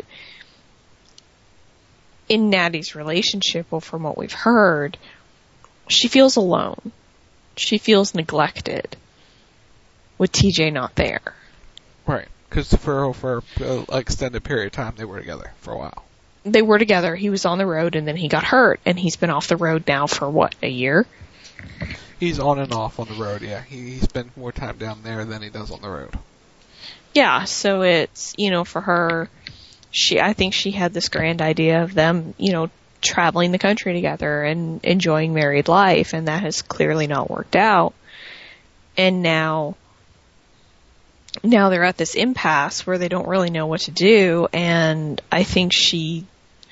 in Natty's relationship, well, from what we've heard, she feels alone. She feels neglected with T J not there. Right. Because for, for an extended period of time, they were together for a while. They were together. He was on the road and then he got hurt, and he's been off the road now for what, a year? He's on and off on the road, yeah. He, he spends more time down there than he does on the road. Yeah, so it's, you know, for her, she, I think she had this grand idea of them, you know, traveling the country together and enjoying married life, and that has clearly not worked out. And now, now they're at this impasse where they don't really know what to do, and I think she,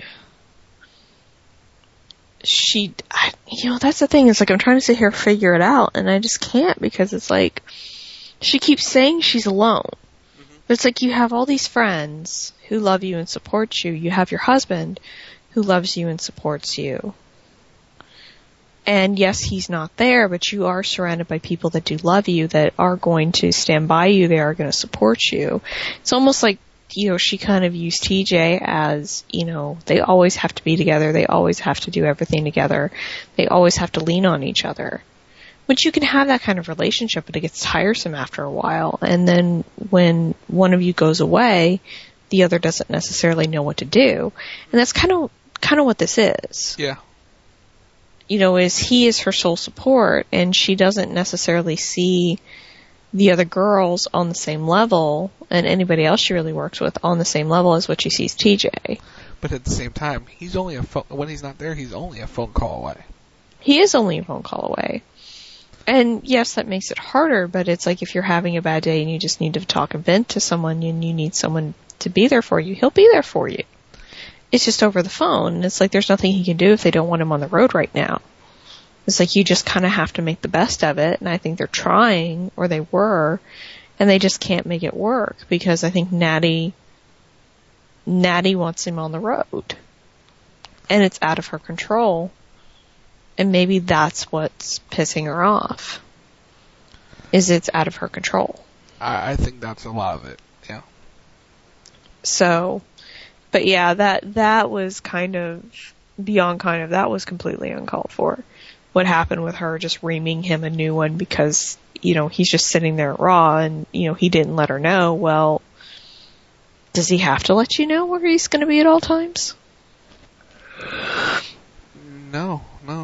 she, I, you know, that's the thing, it's like I'm trying to sit here and figure it out, and I just can't, because it's like, she keeps saying she's alone. Mm-hmm. But it's like you have all these friends who love you and support you. You have your husband who loves you and supports you. And yes, he's not there, but you are surrounded by people that do love you, that are going to stand by you, they are going to support you. It's almost like, you know, she kind of used T J as, you know, they always have to be together, they always have to do everything together, they always have to lean on each other. Which you can have that kind of relationship, but it gets tiresome after a while. And then when one of you goes away, the other doesn't necessarily know what to do. And that's kind of, kind of what this is. Yeah. you know, is he is her sole support, and she doesn't necessarily see the other girls on the same level, and anybody else she really works with on the same level as what she sees T J. But at the same time, he's only a phone, when he's not there, he's only a phone call away. He is only a phone call away. And yes, that makes it harder, but it's like if you're having a bad day and you just need to talk and vent to someone and you need someone to be there for you, he'll be there for you. It's just over the phone. And it's like there's nothing he can do if they don't want him on the road right now. It's like you just kind of have to make the best of it. And I think they're trying, or they were, and they just can't make it work because I think Natty, Natty wants him on the road. And it's out of her control. And maybe that's what's pissing her off. Is it's out of her control. I, I think that's a lot of it, yeah. So, but yeah, that, that was kind of, beyond kind of, that was completely uncalled for. What happened with her just reaming him a new one because, you know, he's just sitting there at Raw and, you know, he didn't let her know. Well, does he have to let you know where he's going to be at all times? No, no.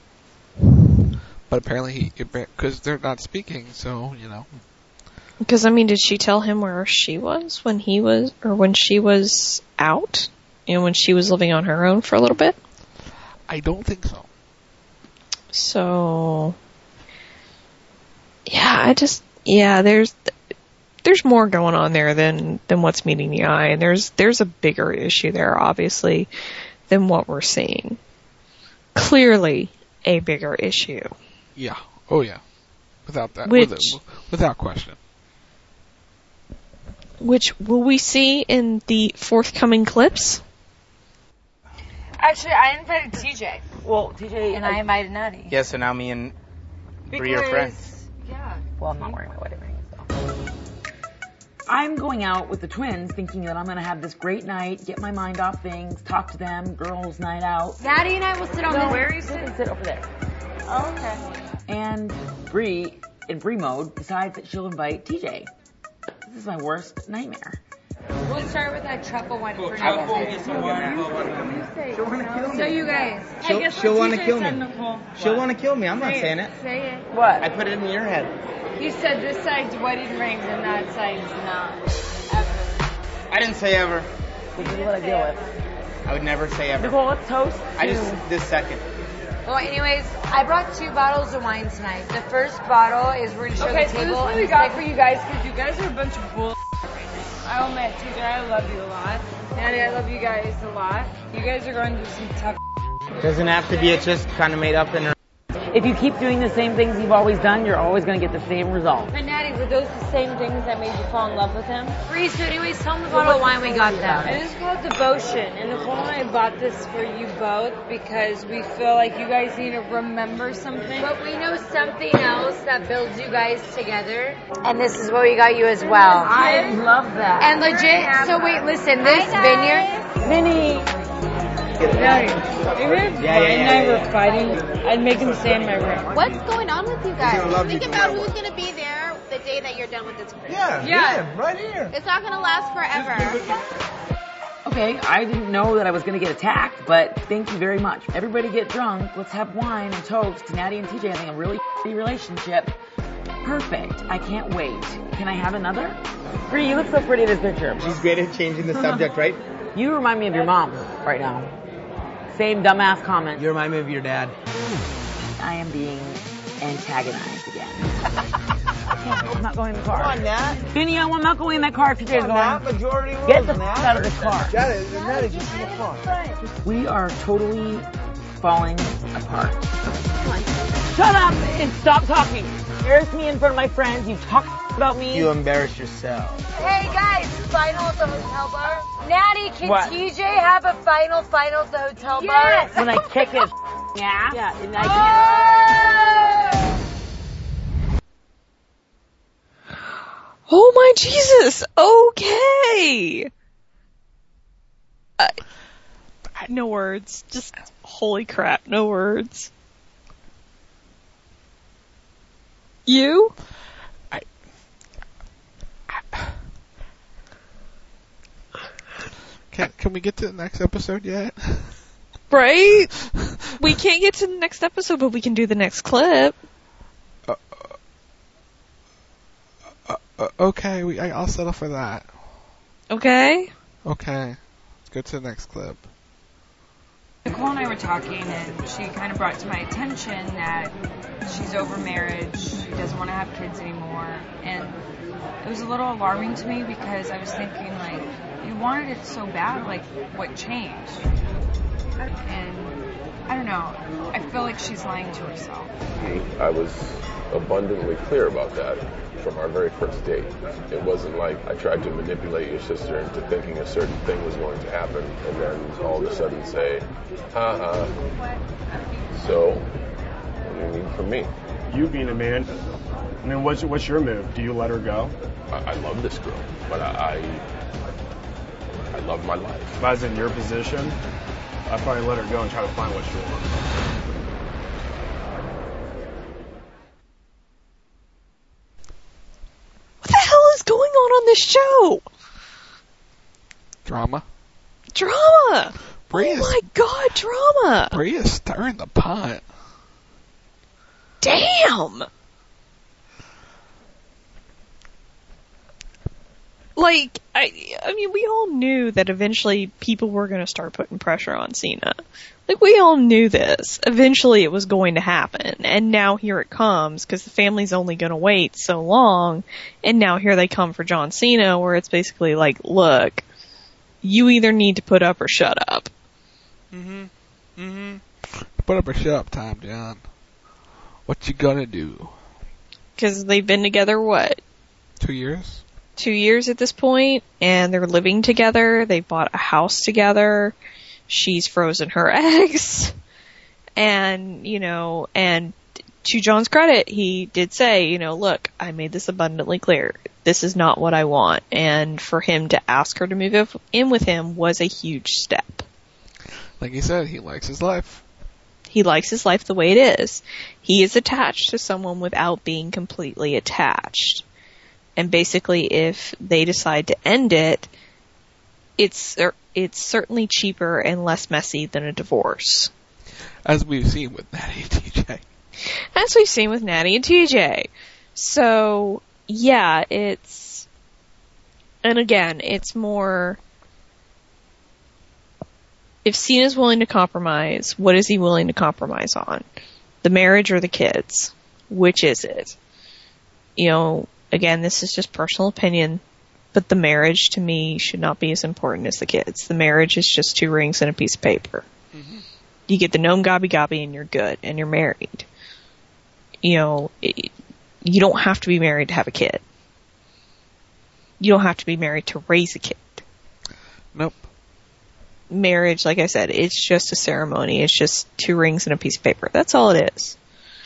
But apparently he, because they're not speaking, so, you know. Because, I mean, did she tell him where she was when he was, or when she was out? You know, when she was living on her own for a little bit? I don't think so. So, yeah, I just, yeah, there's, there's more going on there than, than what's meeting the eye. And there's, there's a bigger issue there, obviously, than what we're seeing. Clearly a bigger issue. Yeah. Oh, yeah. Without that. Which, without, without question. Which will we see in the forthcoming clips? Actually, I invited T J. Well, T J... And I, I invited Natty. Yeah, so now me and Bree are friends. Yeah. Well, I'm not wearing my wedding ring, so... I'm going out with the twins thinking that I'm going to have this great night, get my mind off things, talk to them, girls' night out. Natty and I will sit on no, the... Where are you sitting? Sit over there. Oh, okay. And Bree, in Bree mode, decides that she'll invite T J. This is my worst nightmare. We'll start with that truffle one Cool, for truffle, now. get some water. She'll want to kill me. So you guys. She'll, hey, she'll want to T J kill said, me. Nicole? She'll What? want to kill me. I'm not Say saying it. it. Say it. What? I put it in your head. You said this side's wedding rings and that side's not. Ever. I didn't say ever. This is what I deal with. I would never say ever. Nicole, let's toast. I just, this second. Well, anyways, I brought two bottles of wine tonight. The first bottle is we're going to share okay, the so table. this is what and we the got second- for you guys, because you guys are a bunch of bull right now. I'll admit, T J, I love you a lot. Natty, I love you guys a lot. You guys are going through some tough Doesn't have to be. It's just kind of made up in her. If you keep doing the same things you've always done, you're always going to get the same result. But Natty, were those the same things that made you fall in love with him? Bree, so anyways, tell them the bottle of wine we got them. It is called Devotion, and Nicole and I bought this for you both because we feel like you guys need to remember something. But we know something else that builds you guys together, and this is what we got you as well. I love that. And legit, so wait, listen, this vineyard... Vinny! Natty, if Yeah, Brian yeah, yeah, and I yeah. were fighting, I'd make him stay in my room. What's going on with you guys? gonna love Think you about forever. who's going to be there the day that you're done with this career. Yeah, Yeah. right here. It's not going to last forever. Okay, I didn't know that I was going to get attacked, but thank you very much. Everybody get drunk. Let's have wine and toast. Natty and T J having a really relationship. Perfect. I can't wait. Can I have another? Bree, you look so pretty in this picture. She's great at changing the subject, right? You remind me of your mom right now. Same dumbass comment. You remind me of your dad. I am being antagonized again. I'm not going in the car. Come on, Nat. Vinny, I'm not going in that car if T J's Come on, going. Nat. Majority rules, Get the Nat. f*** out of this car. Nat, Nat, just in the car. We are totally falling apart. Shut up and stop talking. Embarrass me in front of my friends. You talk about me. You embarrass yourself. Hey guys, final at the hotel bar. Natty, can What? T J have a final final at the hotel Yes. bar? When I kick his ass. Yeah, and I can... Oh my Jesus! Okay! Uh, no words. Just, holy crap, no words. You? I, I can can we get to the next episode yet? Right? We can't get to the next episode, but we can do the next clip. Uh, uh, uh, okay, we, I, I'll settle for that. Okay? Okay. Let's go to the next clip. Nicole and I were talking, and she kind of brought to my attention that she's over marriage, she doesn't want to have kids anymore, and it was a little alarming to me because I was thinking, like, you wanted it so bad, like, what changed? And I don't know, I feel like she's lying to herself. I was abundantly clear about that from our very first date. It wasn't like I tried to manipulate your sister into thinking a certain thing was going to happen and then all of a sudden say, ha ha. So, what do you need from me? You being a man, I mean, what's, what's your move? Do you let her go? I, I love this girl, but I, I, I love my life. If I was in your position, I'd probably let her go and try to find what she wants. What the hell is going on on this show? Drama. Drama! Bria's, oh my god, drama! Bria's stirring the pot. Damn! Like, I, I mean, we all knew that eventually people were going to start putting pressure on Cena. Like, we all knew this. Eventually it was going to happen. And now here it comes, because the family's only going to wait so long. And now here they come for John Cena, where it's basically like, look, you either need to put up or shut up. Mm-hmm. Mm-hmm. Put up or shut up time, John. What you gonna do? Because they've been together, what? Two years? Two years at this point, and they're living together. They bought a house together. She's frozen her eggs. And, you know, and to John's credit, he did say, you know, look, I made this abundantly clear. This is not what I want. And for him to ask her to move in with him was a huge step. Like he said, he likes his life. He likes his life the way it is. He is attached to someone without being completely attached. And basically, if they decide to end it, it's it's certainly cheaper and less messy than a divorce. As we've seen with Natty and T J. As we've seen with Natty and T J. So, yeah, it's... And again, it's more... If Cena's willing to compromise, what is he willing to compromise on? The marriage or the kids? Which is it? You know... Again, this is just personal opinion, but the marriage to me should not be as important as the kids. The marriage is just two rings and a piece of paper. Mm-hmm. You get the gnome gobby gobby and you're good, and you're married. You know, it, you don't have to be married to have a kid. You don't have to be married to raise a kid. Nope. Marriage, like I said, it's just a ceremony. It's just two rings and a piece of paper. That's all it is.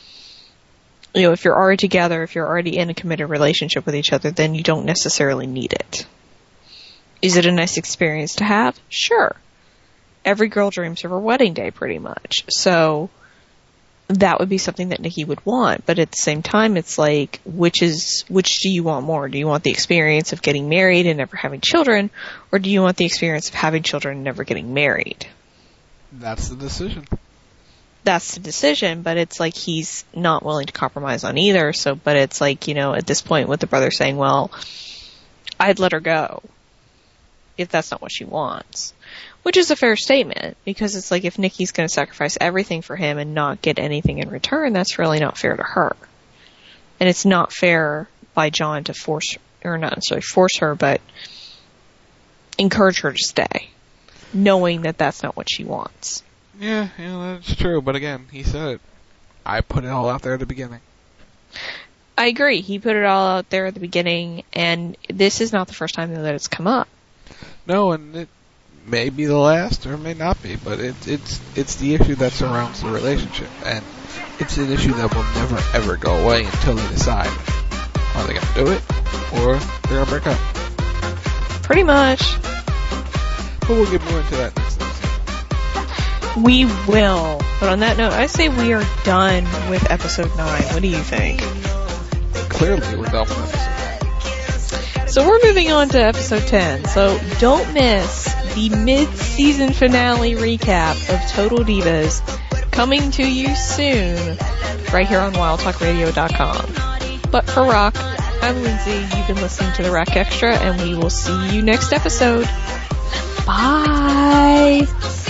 You know, if you're already together, if you're already in a committed relationship with each other, then you don't necessarily need it. Is it a nice experience to have? Sure. Every girl dreams of her wedding day, pretty much. So, that would be something that Nikki would want. But at the same time, it's like, which is, which do you want more? Do you want the experience of getting married and never having children? Or do you want the experience of having children and never getting married? That's the decision. That's the decision, but it's like he's not willing to compromise on either. So, but it's like, you know, at this point with the brother saying, well, I'd let her go if that's not what she wants, which is a fair statement, because it's like if Nikki's going to sacrifice everything for him and not get anything in return, that's really not fair to her. And it's not fair by John to force, or not necessarily force her, but encourage her to stay, knowing that that's not what she wants. Yeah, yeah, that's true. But again, he said it. I put it all out there at the beginning. I agree. He put it all out there at the beginning, and this is not the first time that it's come up. No, and it may be the last, or it may not be, but it, it's it's the issue that surrounds the relationship, and it's an issue that will never ever go away until they decide are they going to do it, or they're going to break up. Pretty much. But we'll get more into that next episode. We will. But on that note, I say we are done with episode nine. What do you think? Clearly, we're done with episode nine. So we're moving on to episode ten. So don't miss the mid-season finale recap of Total Divas coming to you soon, right here on wild talk radio dot com. But for Rock, I'm Lindsay. You've been listening to the Rock Extra, and we will see you next episode. Bye!